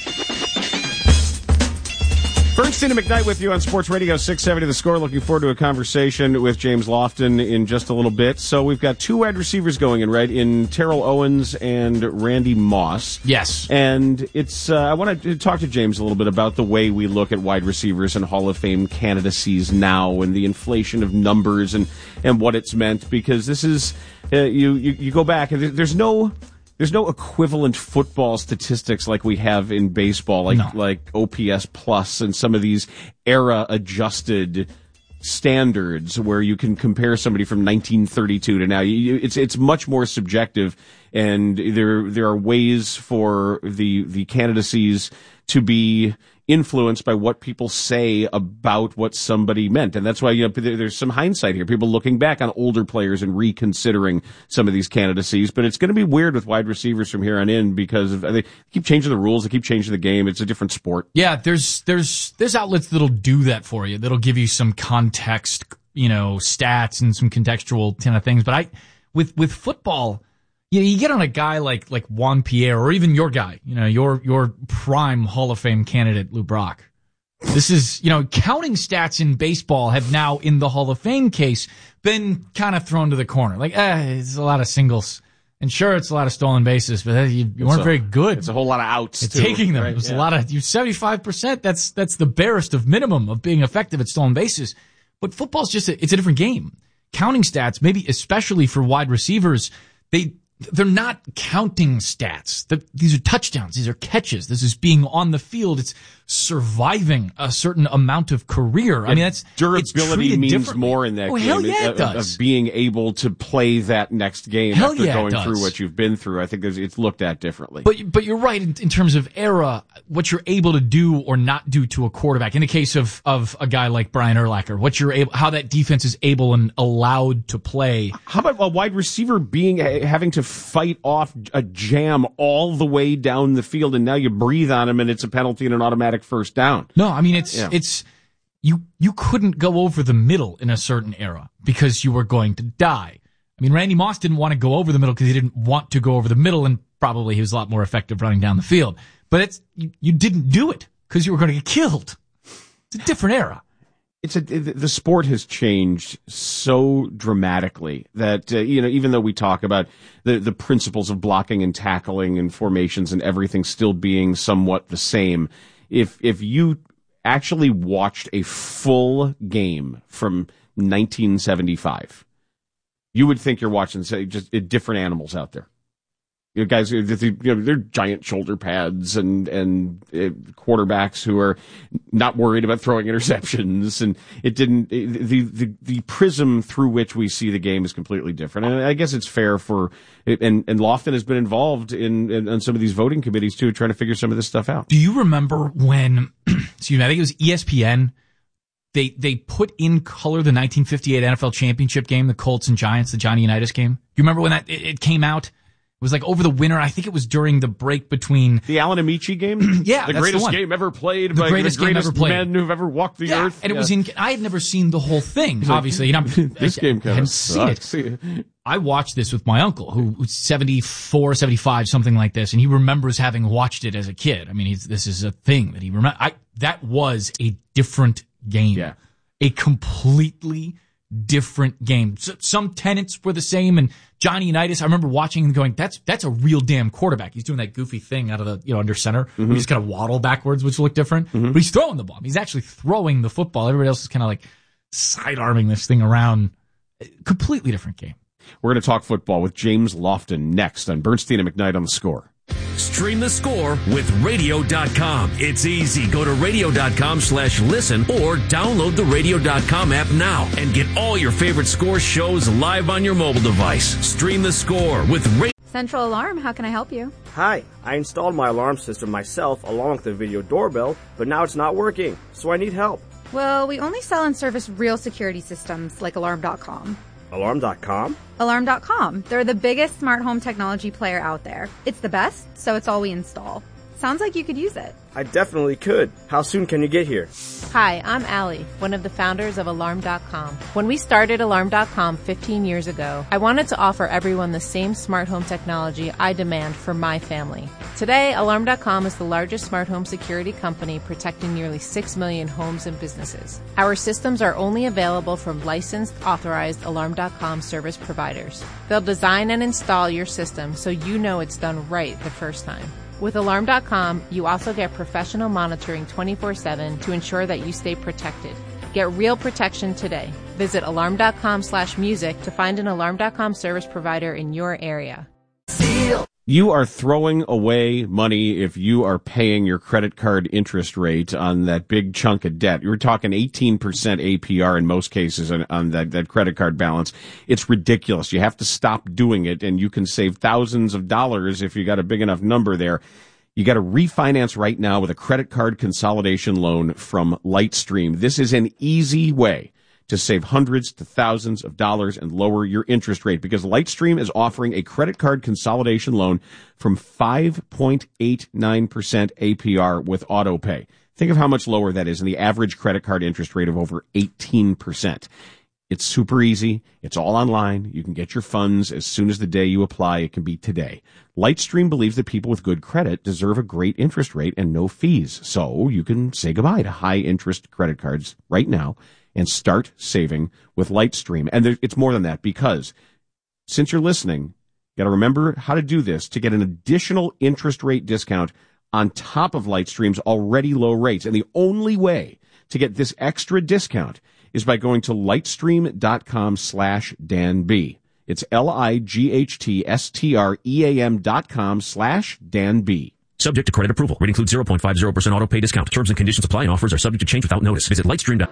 Bernstein and McKnight with you on Sports Radio six seventy The Score. Looking forward to a conversation with James Lofton in just a little bit. So we've got two wide receivers going in, right, in Terrell Owens and Randy Moss. Yes. And it's uh, I want to talk to James a little bit about the way we look at wide receivers and Hall of Fame candidacies now and the inflation of numbers and, and what it's meant, because this is, uh, you, you, you go back and there's no... There's no equivalent football statistics like we have in baseball, like no. like O P S plus and some of these era-adjusted standards where you can compare somebody from nineteen thirty-two to now. It's it's much more subjective, and there there are ways for the the candidacies to be influenced by what people say about what somebody meant. And that's why, you know, there's some hindsight here. People looking back on older players and reconsidering some of these candidacies. But it's going to be weird with wide receivers from here on in because of, they keep changing the rules. They keep changing the game. It's a different sport. Yeah, there's there's there's outlets that'll do that for you. That'll give you some context, you know, stats and some contextual kind of things. But I, with with football, you know, you get on a guy like like Juan Pierre, or even your guy, you know, your your prime Hall of Fame candidate, Lou Brock. This is, you know, counting stats in baseball have now, in the Hall of Fame case, been kind of thrown to the corner. Like, eh, it's a lot of singles. And sure, it's a lot of stolen bases, but you, you weren't a, very good. It's a whole lot of outs, at too. Taking them. Right? It was yeah. a lot of, you seventy-five percent. That's, that's the barest of minimum of being effective at stolen bases. But football's just a, it's a different game. Counting stats, maybe especially for wide receivers, they, they're not counting stats. The, these are touchdowns. These are catches. This is being on the field. It's surviving a certain amount of career. I mean, that's durability means more in that oh, game. Hell yeah, it of, does. Of being able to play that next game hell after yeah, going it does. through what you've been through. I think it's looked at differently. But but you're right in, in terms of era, what you're able to do or not do to a quarterback. In the case of of a guy like Brian Urlacher, what you're able, how that defense is able and allowed to play. How about a wide receiver being having to fight off a jam all the way down the field, and now you breathe on him, and it's a penalty and an automatic first down? No, I mean, it's, yeah. it's, you, you couldn't go over the middle in a certain era because you were going to die. I mean, Randy Moss didn't want to go over the middle because he didn't want to go over the middle, and probably he was a lot more effective running down the field. But it's, you, you didn't do it because you were going to get killed. It's a different era. It's a, the sport has changed so dramatically that, uh, you know, even though we talk about the, the principles of blocking and tackling and formations and everything still being somewhat the same, if, if you actually watched a full game from nineteen seventy-five, you would think you're watching, say, just different animals out there. You know, guys, you know, they're giant shoulder pads and and uh, quarterbacks who are not worried about throwing interceptions, and it didn't. The the the prism through which we see the game is completely different, and I guess it's fair for. And and Lofton has been involved in, in in some of these voting committees too, trying to figure some of this stuff out. Do you remember when? Excuse me, I think it was E S P N. They they put in color the nineteen fifty-eight N F L championship game, the Colts and Giants, the Johnny Unitas game. You remember when that it, it came out? It was like over the winter. I think it was during the break between the Alan Amici game. Yeah, the that's greatest the one. game ever played the by greatest, the greatest game ever played. men who've ever walked the yeah, earth. And it yeah. was in. I had never seen the whole thing. Obviously, you know, this I, game kind I of sucks. seen it. I watched this with my uncle, who was seventy-four, seventy-five, something like this, and he remembers having watched it as a kid. I mean, he's, this is a thing that he remember. I that was a different game. Yeah. A completely different game. So, some tenets were the same, and Johnny Unitas, I remember watching and going, that's that's a real damn quarterback. He's doing that goofy thing out of the, you know, under center. Mm-hmm. He just kind of waddle backwards, which looked different. Mm-hmm. But he's throwing the ball. He's actually throwing the football. Everybody else is kind of like side-arming this thing around. Completely different game. We're going to talk football with James Lofton next on Bernstein and McKnight on The Score. Stream the Score with radio dot com. It's easy. Go to radio dot com slash listen or download the radio dot com app now and get all your favorite Score shows live on your mobile device. Stream the Score with radio. Central Alarm, how can I help you? Hi, I installed my alarm system myself along with the video doorbell, but now it's not working, so I need help. Well, we only sell and service real security systems like alarm dot com. Alarm dot com? Alarm dot com. They're the biggest smart home technology player out there. It's the best, so it's all we install. Sounds like you could use it. I definitely could. How soon can you get here? Hi, I'm Allie, one of the founders of Alarm dot com. When we started Alarm dot com fifteen years ago, I wanted to offer everyone the same smart home technology I demand for my family. Today, Alarm dot com is the largest smart home security company protecting nearly six million homes and businesses. Our systems are only available from licensed, authorized Alarm dot com service providers. They'll design and install your system so you know it's done right the first time. With Alarm dot com, you also get professional monitoring twenty-four seven to ensure that you stay protected. Get real protection today. Visit alarm dot com slash music to find an Alarm dot com service provider in your area. You are throwing away money if you are paying your credit card interest rate on that big chunk of debt. You're talking eighteen percent A P R in most cases on, on that, that credit card balance. It's ridiculous. You have to stop doing it, and you can save thousands of dollars if you got a big enough number there. You got to refinance right now with a credit card consolidation loan from Lightstream. This is an easy way to save hundreds to thousands of dollars and lower your interest rate, because Lightstream is offering a credit card consolidation loan from five point eight nine percent A P R with AutoPay. Think of how much lower that is in the average credit card interest rate of over eighteen percent. It's super easy. It's all online. You can get your funds as soon as the day you apply. It can be today. Lightstream believes that people with good credit deserve a great interest rate and no fees. So you can say goodbye to high-interest credit cards right now and start saving with Lightstream. And there, it's more than that, because since you're listening, you got to remember how to do this to get an additional interest rate discount on top of Lightstream's already low rates. And the only way to get this extra discount is by going to lightstream.com slash Dan B. It's L-I-G-H-T-S-T-R-E-A-M dot com slash Dan B. Subject to credit approval. Rate includes zero point five zero percent auto pay discount. Terms and conditions apply, and offers are subject to change without notice. Visit Lightstream.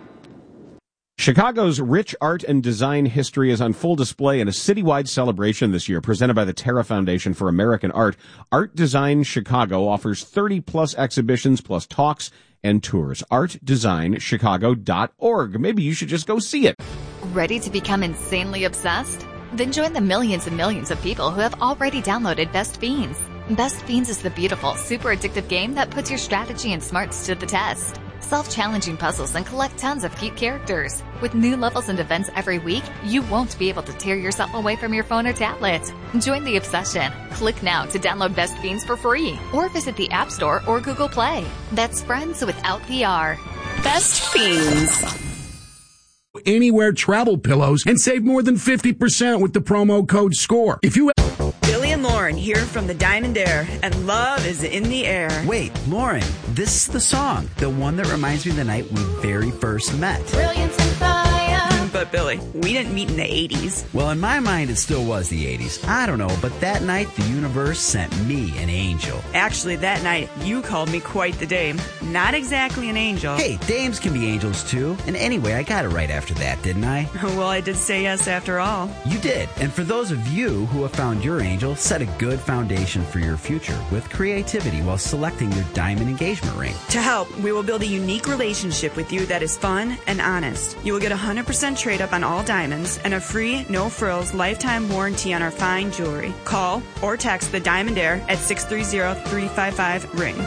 Chicago's rich art and design history is on full display in a citywide celebration this year presented by the Terra Foundation for American Art. Art Design Chicago offers thirty plus exhibitions plus talks and tours. art design chicago dot org. Maybe you should just go see it. Ready to become insanely obsessed? Then join the millions and millions of people who have already downloaded Best Fiends. Best Fiends is the beautiful, super addictive game that puts your strategy and smarts to the test. Solve challenging puzzles and collect tons of cute characters. With new levels and events every week, you won't be able to tear yourself away from your phone or tablet. Join the obsession. Click now to download Best Fiends for free, or visit the App Store or Google Play. That's friends without the R. Best Fiends. Anywhere travel pillows and save more than fifty percent with the promo code SCORE. If you Billy and Lauren here from the Diamond Air, and love is in the air. Wait, Lauren, this is the song, the one that reminds me of the night we very first met. Brilliance and fire. But Billy, we didn't meet in the eighties. Well, in my mind, it still was the eighties. I don't know, but that night, the universe sent me an angel. Actually, that night, you called me quite the dame. Not exactly an angel. Hey, dames can be angels, too. And anyway, I got it right after that, didn't I? Well, I did say yes after all. You did. And for those of you who have found your angel, set a good foundation for your future with creativity while selecting your diamond engagement ring. To help, we will build a unique relationship with you that is fun and honest. You will get a one hundred percent trade up on all diamonds and a free, no-frills, lifetime warranty on our fine jewelry. Call or text the Diamond Air at six three zero, three five five, ring.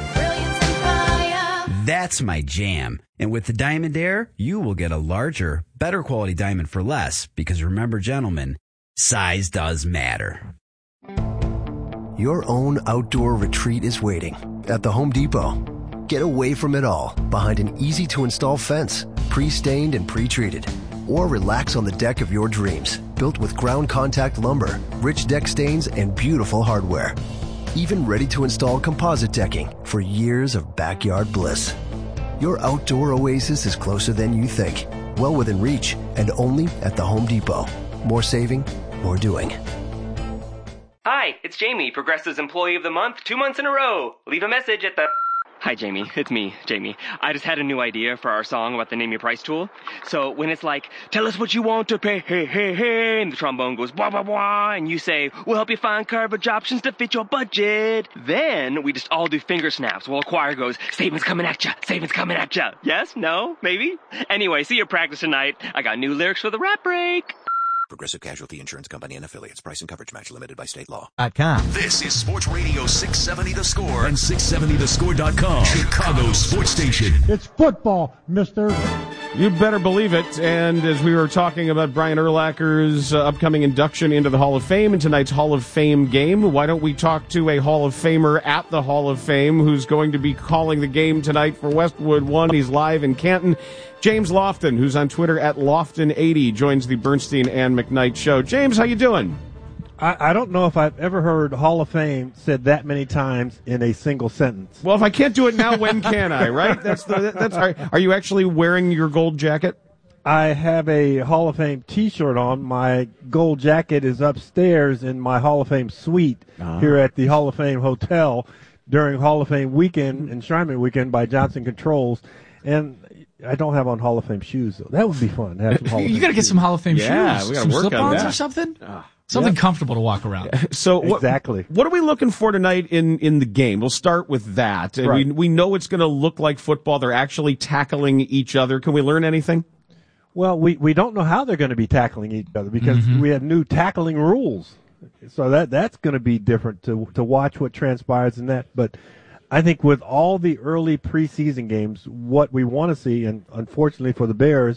That's my jam. And with the Diamond Air, you will get a larger, better quality diamond for less. Because remember, gentlemen, size does matter. Your own outdoor retreat is waiting at the Home Depot. Get away from it all behind an easy-to-install fence, pre-stained and pre-treated. Or relax on the deck of your dreams, built with ground contact lumber, rich deck stains, and beautiful hardware. Even ready-to-install composite decking for years of backyard bliss. Your outdoor oasis is closer than you think, well within reach, and only at the Home Depot. More saving, more doing. Hi, it's Jamie, Progressive's Employee of the Month, two months in a row. Leave a message at the... Hi, Jamie. It's me, Jamie. I just had a new idea for our song about the Name Your Price tool. So when it's like, tell us what you want to pay, hey, hey, hey, and the trombone goes, blah, blah, blah, and you say, we'll help you find coverage options to fit your budget. Then we just all do finger snaps while a choir goes, savings coming at ya, savings coming at ya. Yes? No? Maybe? Anyway, see your practice tonight. I got new lyrics for the rap break. Progressive Casualty Insurance Company and Affiliates. Price and coverage match limited by state law. .com. This is Sports Radio six seventy The Score and six seventy the score dot com. Chicago's sports station. It's football, mister. You better believe it. And as we were talking about Brian Urlacher's uh, upcoming induction into the Hall of Fame and tonight's Hall of Fame game, why don't we talk to a Hall of Famer at the Hall of Fame who's going to be calling the game tonight for Westwood One. He's live in Canton. James Lofton, who's on Twitter at Lofton eighty, joins the Bernstein and McKnight show. James, how you doing? I, I don't know if I've ever heard Hall of Fame said that many times in a single sentence. Well, if I can't do it now, when can I, right? That's the, that's are, are you actually wearing your gold jacket? I have a Hall of Fame T-shirt on. My gold jacket is upstairs in my Hall of Fame suite uh-huh. here at the Hall of Fame Hotel during Hall of Fame weekend, enshrinement weekend by Johnson Controls. And I don't have on Hall of Fame shoes, though. That would be fun. Have some Hall of you Fame got to get shoes. some Hall of Fame yeah, shoes. We some work slip-ons on or something? Uh, something yeah. comfortable to walk around. So what, Exactly. What are we looking for tonight in, in the game? We'll start with that. Right. We, we know it's going to look like football. They're actually tackling each other. Can we learn anything? Well, we, we don't know how they're going to be tackling each other because mm-hmm. we have new tackling rules. So that that's going to be different to to watch what transpires in that. But I think with all the early preseason games, what we want to see, and unfortunately for the Bears,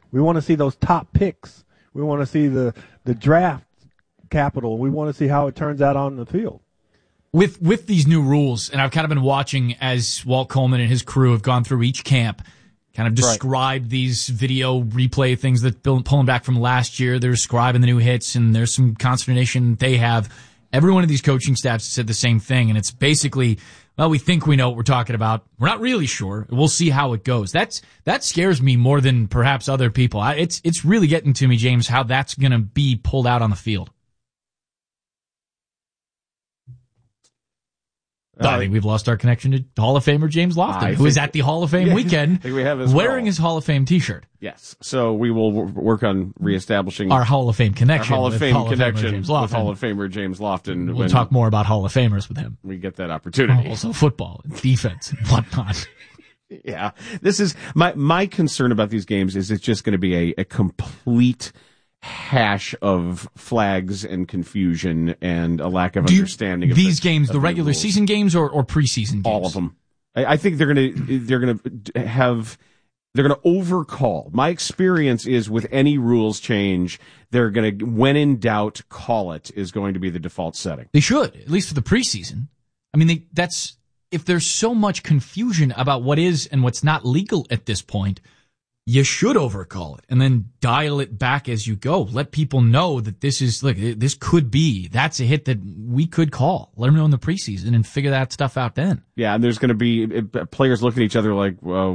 We want to see those top picks. We want to see the, the draft capital. We want to see how it turns out on the field. With with these new rules, and I've kind of been watching as Walt Coleman and his crew have gone through each camp, kind of described right. these video replay things that pulling back from last year. They're describing the new hits, and there's some consternation they have. Every one of these coaching staffs said the same thing, and it's basically, well, we think we know what we're talking about. We're not really sure. We'll see how it goes. That's that scares me more than perhaps other people. I, it's it's really getting to me, James, how that's going to be pulled out on the field. Uh, I think we've lost our connection to Hall of Famer James Lofton, who is at the Hall of Fame yeah, weekend I think we have as wearing well. his Hall of Fame T-shirt. Yes. So we will w- work on reestablishing our Hall of Fame connection. Our Hall of with Fame Hall connection of James with Hall of Famer James Lofton. We'll when talk more about Hall of Famers with him. We get that opportunity. Also football, and defense, and whatnot. Yeah. This is my my concern about these games is it's just going to be a, a complete hash of flags and confusion and a lack of Do you, understanding of these the, games, of the regular rules. season games or, or preseason games? All of them. I, I think they're going to they're going to have they're going to overcall. My experience is with any rules change, they're going to, when in doubt, call it is going to be the default setting. They should, at least for the preseason. I mean, they, that's if there's so much confusion about what is and what's not legal at this point, you should overcall it and then dial it back as you go. Let people know that this is, look, this could be, that's a hit that we could call. Let them know in the preseason and figure that stuff out then. Yeah, and there's going to be players looking at each other like, uh,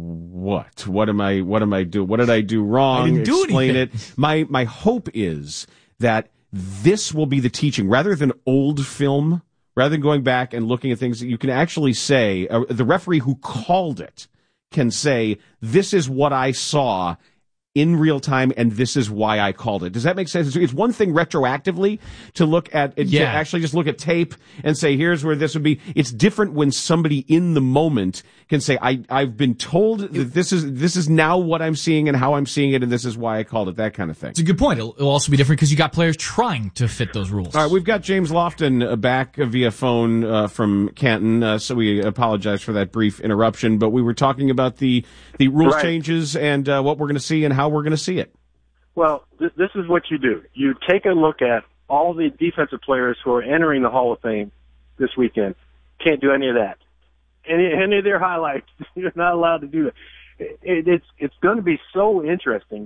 what? What am I, what am I doing? What did I do wrong? I didn't do Explain anything. it. My, my hope is that this will be the teaching rather than old film, rather than going back and looking at things that you can actually say, uh, the referee who called it can say, this is what I saw in real time, and this is why I called it. Does that make sense? It's one thing retroactively to look at, Yeah. to actually just look at tape and say, here's where this would be. It's different when somebody in the moment can say, I, I've been told that this is, this is now what I'm seeing and how I'm seeing it, and this is why I called it, that kind of thing. It's a good point. It'll, it'll also be different because you got players trying to fit those rules. All right, we've got James Lofton uh, back uh, via phone uh, from Canton, uh, so we apologize for that brief interruption, but we were talking about the, the rules Right. changes and uh, what we're going to see and how we're going to see it. Well, th- this is what you do. You take a look at all the defensive players who are entering the Hall of Fame this weekend. Can't do any of that. Any, any of their highlights, you're not allowed to do that. It, it, it's it's going to be so interesting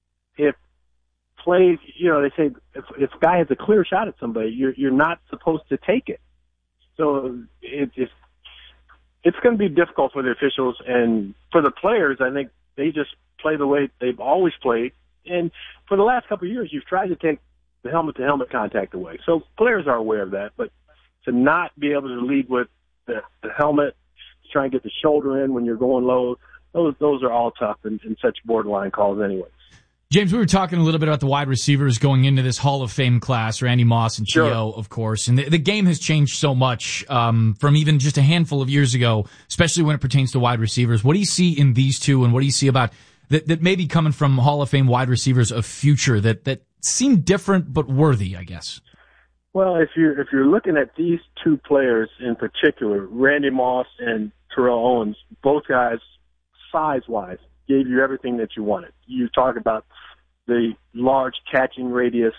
if plays, you know, they say if, if a guy has a clear shot at somebody, you're, you're not supposed to take it. So it, it's, it's going to be difficult for the officials, and for the players, I think they just play the way they've always played. And for the last couple of years, you've tried to take the helmet-to-helmet contact away. So players are aware of that. But to not be able to lead with the, the helmet, to try and get the shoulder in when you're going low, those those are all tough and, and such borderline calls anyway. James, we were talking a little bit about the wide receivers going into this Hall of Fame class, Randy Moss and T O, Sure. of course. And the, the game has changed so much um, from even just a handful of years ago, especially when it pertains to wide receivers. What do you see in these two, and what do you see about that, that may be coming from Hall of Fame wide receivers of future that, that seem different but worthy, I guess? Well, if you're if you're looking at these two players in particular, Randy Moss and Terrell Owens, both guys size-wise gave you everything that you wanted. You talk about the large catching radius.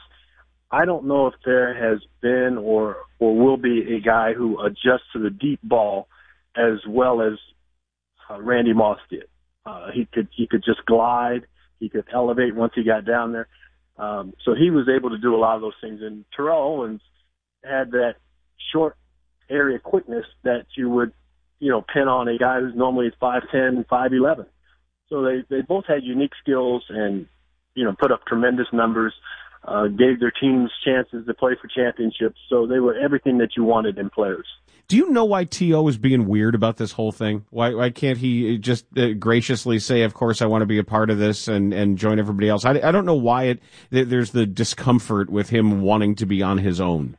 I don't know if there has been or or will be a guy who adjusts to the deep ball as well as uh, Randy Moss did. Uh, he could he could just glide. He could elevate once he got down there. Um, so he was able to do a lot of those things. And Terrell Owens had that short area quickness that you would, you know, pin on a guy who's normally five ten, five eleven. So they, they both had unique skills and, you know, put up tremendous numbers, uh, gave their teams chances to play for championships. So they were everything that you wanted in players. Do you know why T O is being weird about this whole thing? Why why can't he just uh, graciously say, of course, I want to be a part of this and, and join everybody else? I, I don't know why it there's the discomfort with him wanting to be on his own.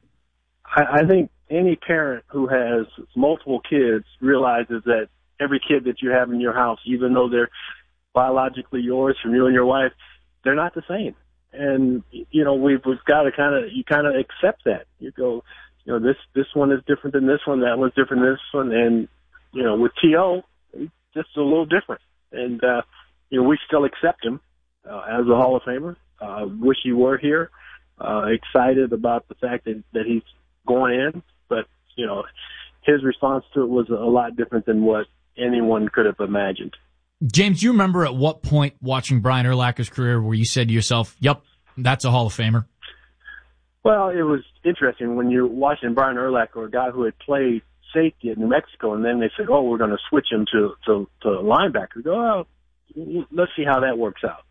I, I think any parent who has multiple kids realizes that every kid that you have in your house, even though they're biologically yours from you and your wife, they're not the same. And, you know, we've, we've got to kind of, you kind of accept that. You go, you know, this, this one is different than this one, that one's different than this one. And, you know, with T O, it's just a little different. And, uh, you know, we still accept him. uh, as a Hall of Famer. Uh, wish he were here. Uh, excited about the fact that, that he's going in, but, you know, his response to it was a lot different than what anyone could have imagined. James, do you remember at what point watching Brian Urlacher's career where you said to yourself, yep, that's a Hall of Famer? Well, it was interesting when you're watching Brian Urlacher, a guy who had played safety at New Mexico, and then they said, oh, we're going to switch him to, to, to linebacker. You go, oh, let's see how that works out.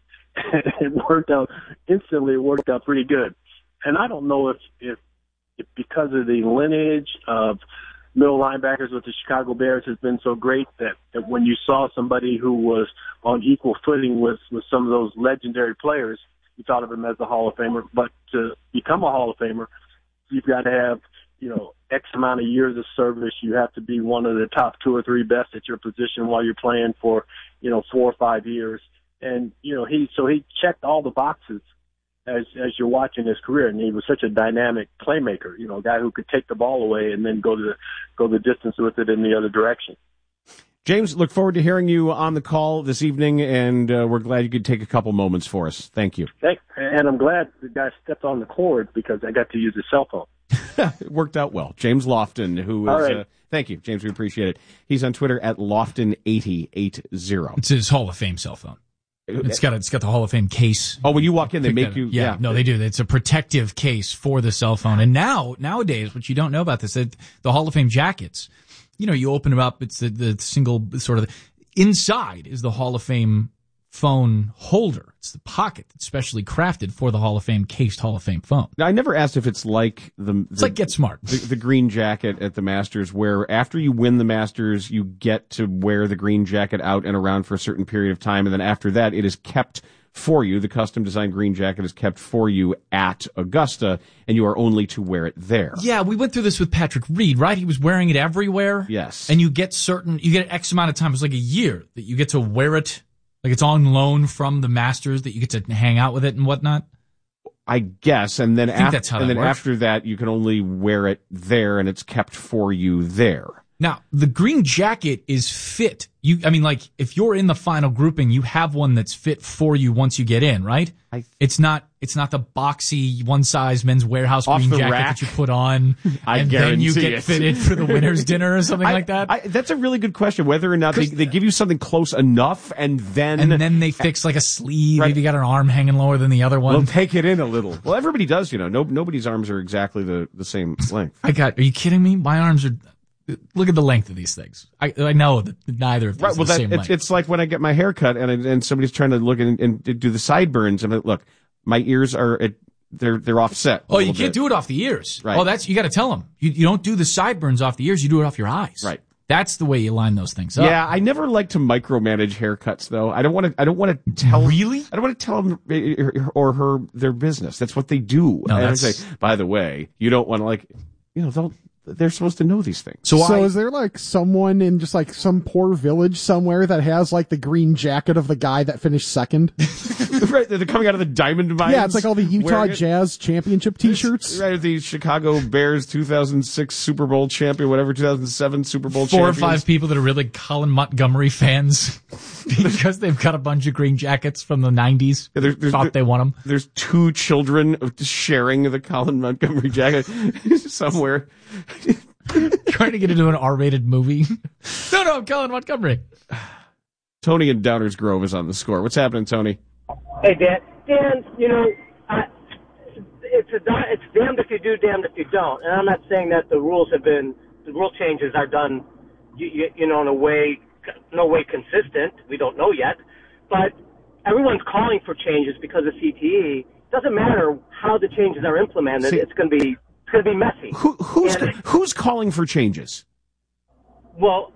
It worked out instantly. It worked out pretty good. And I don't know if, if, if because of the lineage of middle linebackers with the Chicago Bears has been so great that, that when you saw somebody who was on equal footing with, with some of those legendary players, you thought of him as a Hall of Famer. But to become a Hall of Famer, you've got to have, you know, X amount of years of service. You have to be one of the top two or three best at your position while you're playing for, you know, four or five years. And, you know, he, so he checked all the boxes as, as you're watching his career. And he was such a dynamic playmaker, you know, a guy who could take the ball away and then go to the, go the distance with it in the other direction. James, look forward to hearing you on the call this evening, and uh, we're glad you could take a couple moments for us. Thank you. Thanks. And I'm glad the guy stepped on the cord because I got to use his cell phone. It worked out well. James Lofton, who is, All right. uh, thank you, James, we appreciate it. He's on Twitter at Lofton eighty eighty. It's his Hall of Fame cell phone. It's got a, it's got the Hall of Fame case. Oh, when you walk in, they Pick make that you. up. Yeah, yeah, no, they do. It's a protective case for the cell phone. And now, nowadays, what you don't know about this, the, the Hall of Fame jackets, you know, you open them up, it's the, the single sort of, inside is the Hall of Fame phone holder. It's the pocket that's specially crafted for the Hall of Fame cased Hall of Fame phone. Now, I never asked if it's like the, the it's like Get Smart, the, the green jacket at the Masters, where after you win the Masters, you get to wear the green jacket out and around for a certain period of time, and then after that, it is kept for you. The custom designed green jacket is kept for you at Augusta, and you are only to wear it there. Yeah, we went through this with Patrick Reed, right? He was wearing it everywhere. Yes. And you get certain, you get X amount of time. It's like a year that you get to wear it. Like it's on loan from the Masters that you get to hang out with it and whatnot. I guess, and then I think after, that's how and that then works. after that, you can only wear it there, and it's kept for you there. Now, the green jacket is fit. You, I mean, like, if you're in the final grouping, you have one that's fit for you once you get in, right? I, it's not, it's not the boxy one size men's warehouse Off green the jacket rack. that you put on, I and then you guarantee get it. fitted for the winner's dinner or something I, like that. I, that's a really good question. Whether or not they, they give you something close enough, and then and then they fix like a sleeve. Right. Maybe you got an arm hanging lower than the other one. Well, take it in a little. Well, everybody does, you know. No, nobody's arms are exactly the, the same length. I got. Are you kidding me? My arms are. Look at the length of these things. I I know that neither of these Right. are Well, the that, same it's, length. it's like when I get my hair cut and and somebody's trying to look and, and do the sideburns. And I, look, my ears are at, they're they're offset. Oh, you can't bit. do it off the ears. Right. Oh, that's you got to tell them. You you don't do the sideburns off the ears. You do it off your eyes. Right. That's the way you line those things up. Yeah, I never like to micromanage haircuts, though. I don't want to. I don't want to tell. Really? I don't want to tell them or her their business. That's what they do. No, and I that's- say, by the way, you don't want to like, you know, they'll. They're supposed to know these things. So, so is there like someone in just like some poor village somewhere that has like the green jacket of the guy that finished second? Right, they're coming out of the diamond mines. Yeah, it's like all the Utah wearing it. Jazz championship T-shirts. Right, the Chicago Bears two thousand six Super Bowl champion, whatever, two thousand seven Super Bowl Four champions. or five people that are really Colin Montgomery fans because they've got a bunch of green jackets from the nineties. Yeah, there's, there's, thought they want them. There's two children sharing the Colin Montgomery jacket somewhere. Trying to get into an R-rated movie. No, no, I'm Colin Montgomery. Tony in Downers Grove is on the score. What's happening, Tony? Hey, Dan. Dan, you know, uh, it's a it's damned if you do, damned if you don't. And I'm not saying that the rules have been the rule changes are done, you, you, you know, in a way, no way consistent. We don't know yet, but everyone's calling for changes because of C T E. Doesn't matter how the changes are implemented. See, it's going to be it's going to be messy. Who, who's And- who's calling for changes? Well,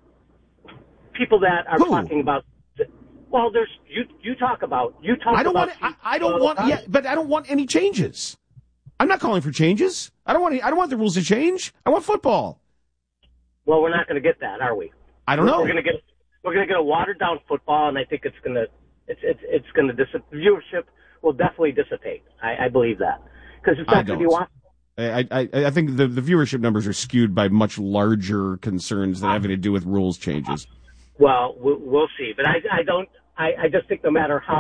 people that are Who? talking about. Well, there's you. You talk about you talk. I don't about want. I, I don't want. Yeah, but I don't want any changes. I'm not calling for changes. I don't want. Any, I don't want the rules to change. I want football. Well, we're not going to get that, are we? I don't know. We're going to get we're going to get a watered down football, and I think it's going to it's it's it's going to dis- viewership will definitely dissipate. I, I believe that because it's I not going to be don't. watched. I, I, I think the, the viewership numbers are skewed by much larger concerns that having to do with rules changes. Well, we'll, we'll see, but I I don't. I, I just think no matter how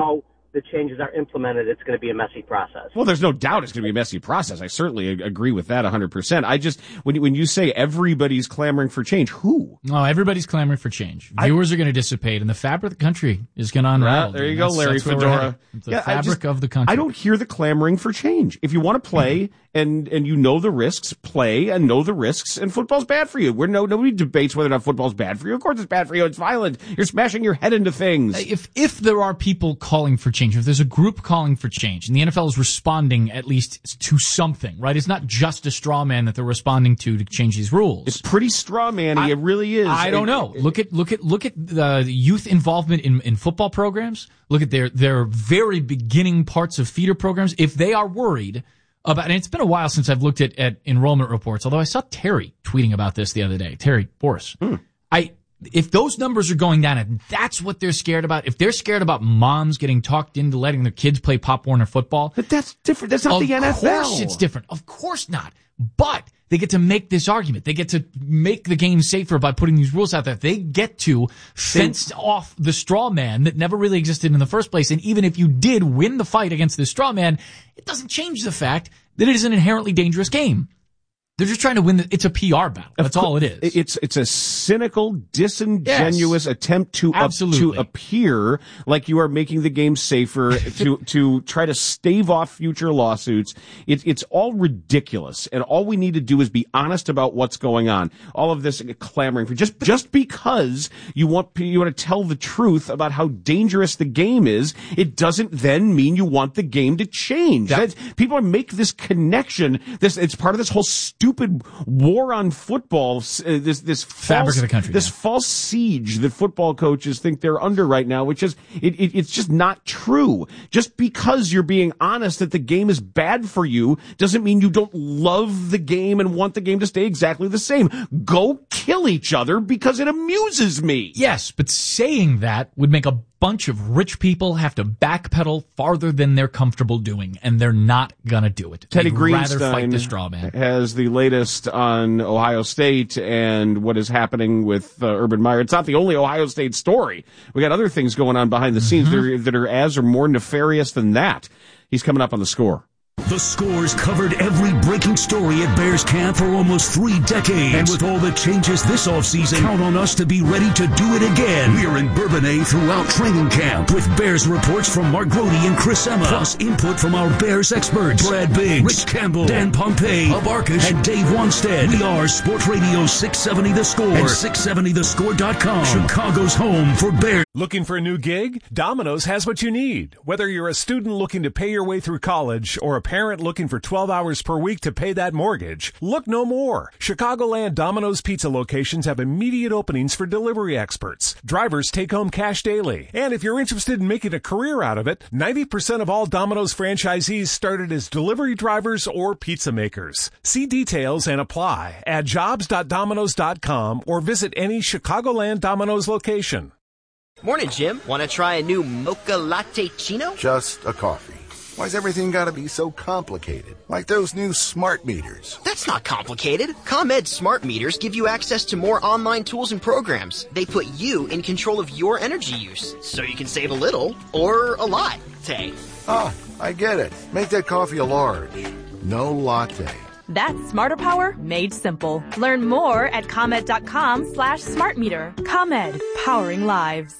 the changes are implemented, it's going to be a messy process. Well, there's no doubt it's going to be a messy process. I certainly ag- agree with that one hundred percent. I just, when you, when you say everybody's clamoring for change, who? No, everybody's clamoring for change. Viewers I, are going to dissipate, and the fabric of the country is going to unravel. Yeah, there you go, Larry Fedora. The yeah, fabric just, of the country. I don't hear the clamoring for change. If you want to play and and you know the risks, play and know the risks, and football's bad for you. We're no nobody debates whether or not football's bad for you. Of course it's bad for you. It's violent. You're smashing your head into things. If if there are people calling for change, if there's a group calling for change, and the N F L is responding at least to something, right? It's not just a straw man that they're responding to to change these rules. It's pretty straw man-y. It really is. I don't know. Look at look at look at the youth involvement in, in football programs. Look at their their very beginning parts of feeder programs. If they are worried about, and it's been a while since I've looked at, at enrollment reports, although I saw Terry tweeting about this the other day. Terry Boris. Hmm. I if those numbers are going down and that's what they're scared about, if they're scared about moms getting talked into letting their kids play Pop Warner football. But that's different. That's not the N F L. Of course it's different. Of course not. But they get to make this argument. They get to make the game safer by putting these rules out there. They get to fence they, off the straw man that never really existed in the first place. And even if you did win the fight against the straw man, it doesn't change the fact that it is an inherently dangerous game. They're just trying to win. The, it's a P R battle. That's all it is. It's it's a cynical, disingenuous yes. attempt to up, to appear like you are making the game safer, to to try to stave off future lawsuits. It, it's all ridiculous, and all we need to do is be honest about what's going on. All of this clamoring for just just because you want you want to tell the truth about how dangerous the game is, it doesn't then mean you want the game to change. That, people are make this connection. This it's part of this whole stupid. Stupid war on football, uh, this this fabric false, of the country, this yeah. false siege that football coaches think they're under right now, which is it, it, it's just not true. Just because you're being honest that the game is bad for you doesn't mean you don't love the game and want the game to stay exactly the same. Go kill each other because it amuses me. Yes, but saying that would make a bunch of rich people have to backpedal farther than they're comfortable doing, and they're not gonna do it. Teddy They'd Greenstein rather fight the straw man. Has the latest on Ohio State and what is happening with uh, Urban Meyer. It's not the only Ohio State story. We got other things going on behind the scenes mm-hmm. that, are, that are as or more nefarious than that. He's coming up on The Score. The Score's covered every breaking story at Bears camp for almost three decades. And with all the changes this offseason, count on us to be ready to do it again. We're in Bourbonnais throughout training camp with Bears reports from Mark Grody and Chris Emma. Plus input from our Bears experts, Brad Biggs, Rich Campbell, Dan Pompei, Hub Arkush, and Dave Wanstead. We are Sports Radio six seventy The Score and six seventy the score dot com. Chicago's home for Bears. Looking for a new gig? Domino's has what you need. Whether you're a student looking to pay your way through college or a parent looking for twelve hours per week to pay that mortgage, look no more. Chicagoland Domino's Pizza locations have immediate openings for delivery experts. Drivers take home cash daily. And if you're interested in making a career out of it, ninety percent of all Domino's franchisees started as delivery drivers or pizza makers. See details and apply at jobs dot domino's dot com or visit any Chicagoland Domino's location. Morning, Jim. Want to try a new mocha latte chino? Just a coffee. Why's everything gotta be so complicated? Like those new smart meters. That's not complicated. ComEd smart meters give you access to more online tools and programs. They put you in control of your energy use, so you can save a little or a lot. Tay. Ah, I get it. Make that coffee a large. No latte. That's smarter power made simple. Learn more at ComEd dot com slash smart meter. ComEd, powering lives.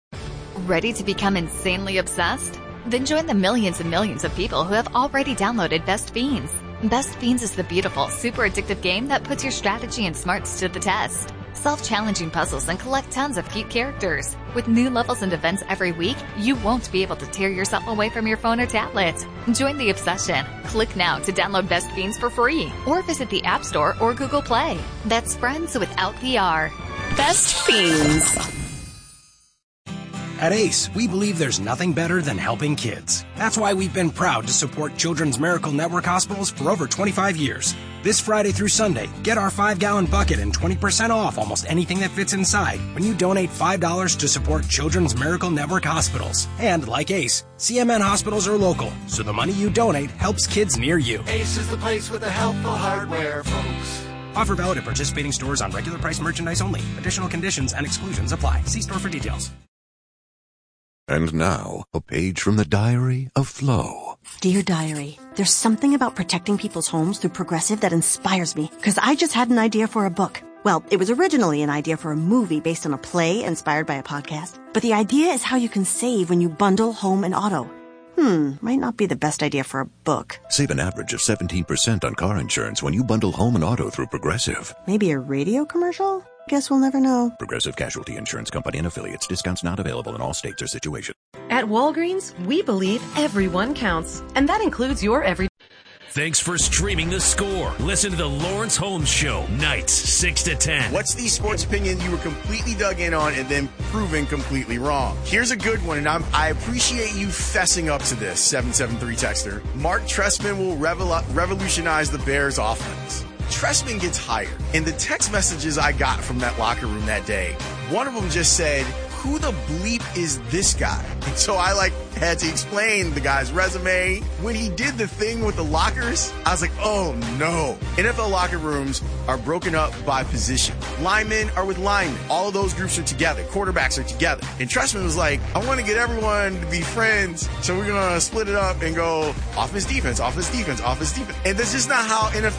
Ready to become insanely obsessed? Then join the millions and millions of people who have already downloaded Best Fiends. Best Fiends is the beautiful, super addictive game that puts your strategy and smarts to the test. Solve challenging puzzles and collect tons of cute characters. With new levels and events every week, you won't be able to tear yourself away from your phone or tablet. Join the obsession. Click now to download Best Fiends for free or visit the App Store or Google Play. That's friends without the R. Best Fiends. At ACE, we believe there's nothing better than helping kids. That's why we've been proud to support Children's Miracle Network hospitals for over twenty-five years. This Friday through Sunday, get our five-gallon bucket and twenty percent off almost anything that fits inside when you donate five dollars to support Children's Miracle Network hospitals. And like ACE, C M N hospitals are local, so the money you donate helps kids near you. ACE is the place with the helpful hardware, folks. Offer valid at participating stores on regular price merchandise only. Additional conditions and exclusions apply. See store for details. And now, a page from the diary of Flo. Dear Diary, there's something about protecting people's homes through Progressive that inspires me, because I just had an idea for a book. Well, it was originally an idea for a movie based on a play inspired by a podcast. But the idea is how you can save when you bundle home and auto. Hmm, might not be the best idea for a book. Save an average of seventeen percent on car insurance when you bundle home and auto through Progressive. Maybe a radio commercial? Guess we'll never know. Progressive Casualty Insurance Company and Affiliates. Discounts not available in all states or situations. At Walgreens, we believe everyone counts, and that includes your every. Thanks for streaming The Score. Listen to the Lawrence Holmes Show, nights six to ten. What's the sports opinion you were completely dug in on and then proven completely wrong? Here's a good one, and I'm, I appreciate you fessing up to this, seven seven three texter. Mark Trestman will revol- revolutionize the Bears' offense. Trestman gets hired, and the text messages I got from that locker room that day, one of them just said, who the bleep is this guy? And so I like had to explain the guy's resume. When he did the thing with the lockers, I was like, oh no. N F L locker rooms are broken up by position. Linemen are with linemen. All of those groups are together. Quarterbacks are together. And Trestman was like, I want to get everyone to be friends, so we're going to split it up and go offense, defense, offense, defense, offense, defense. And that's just not how N F L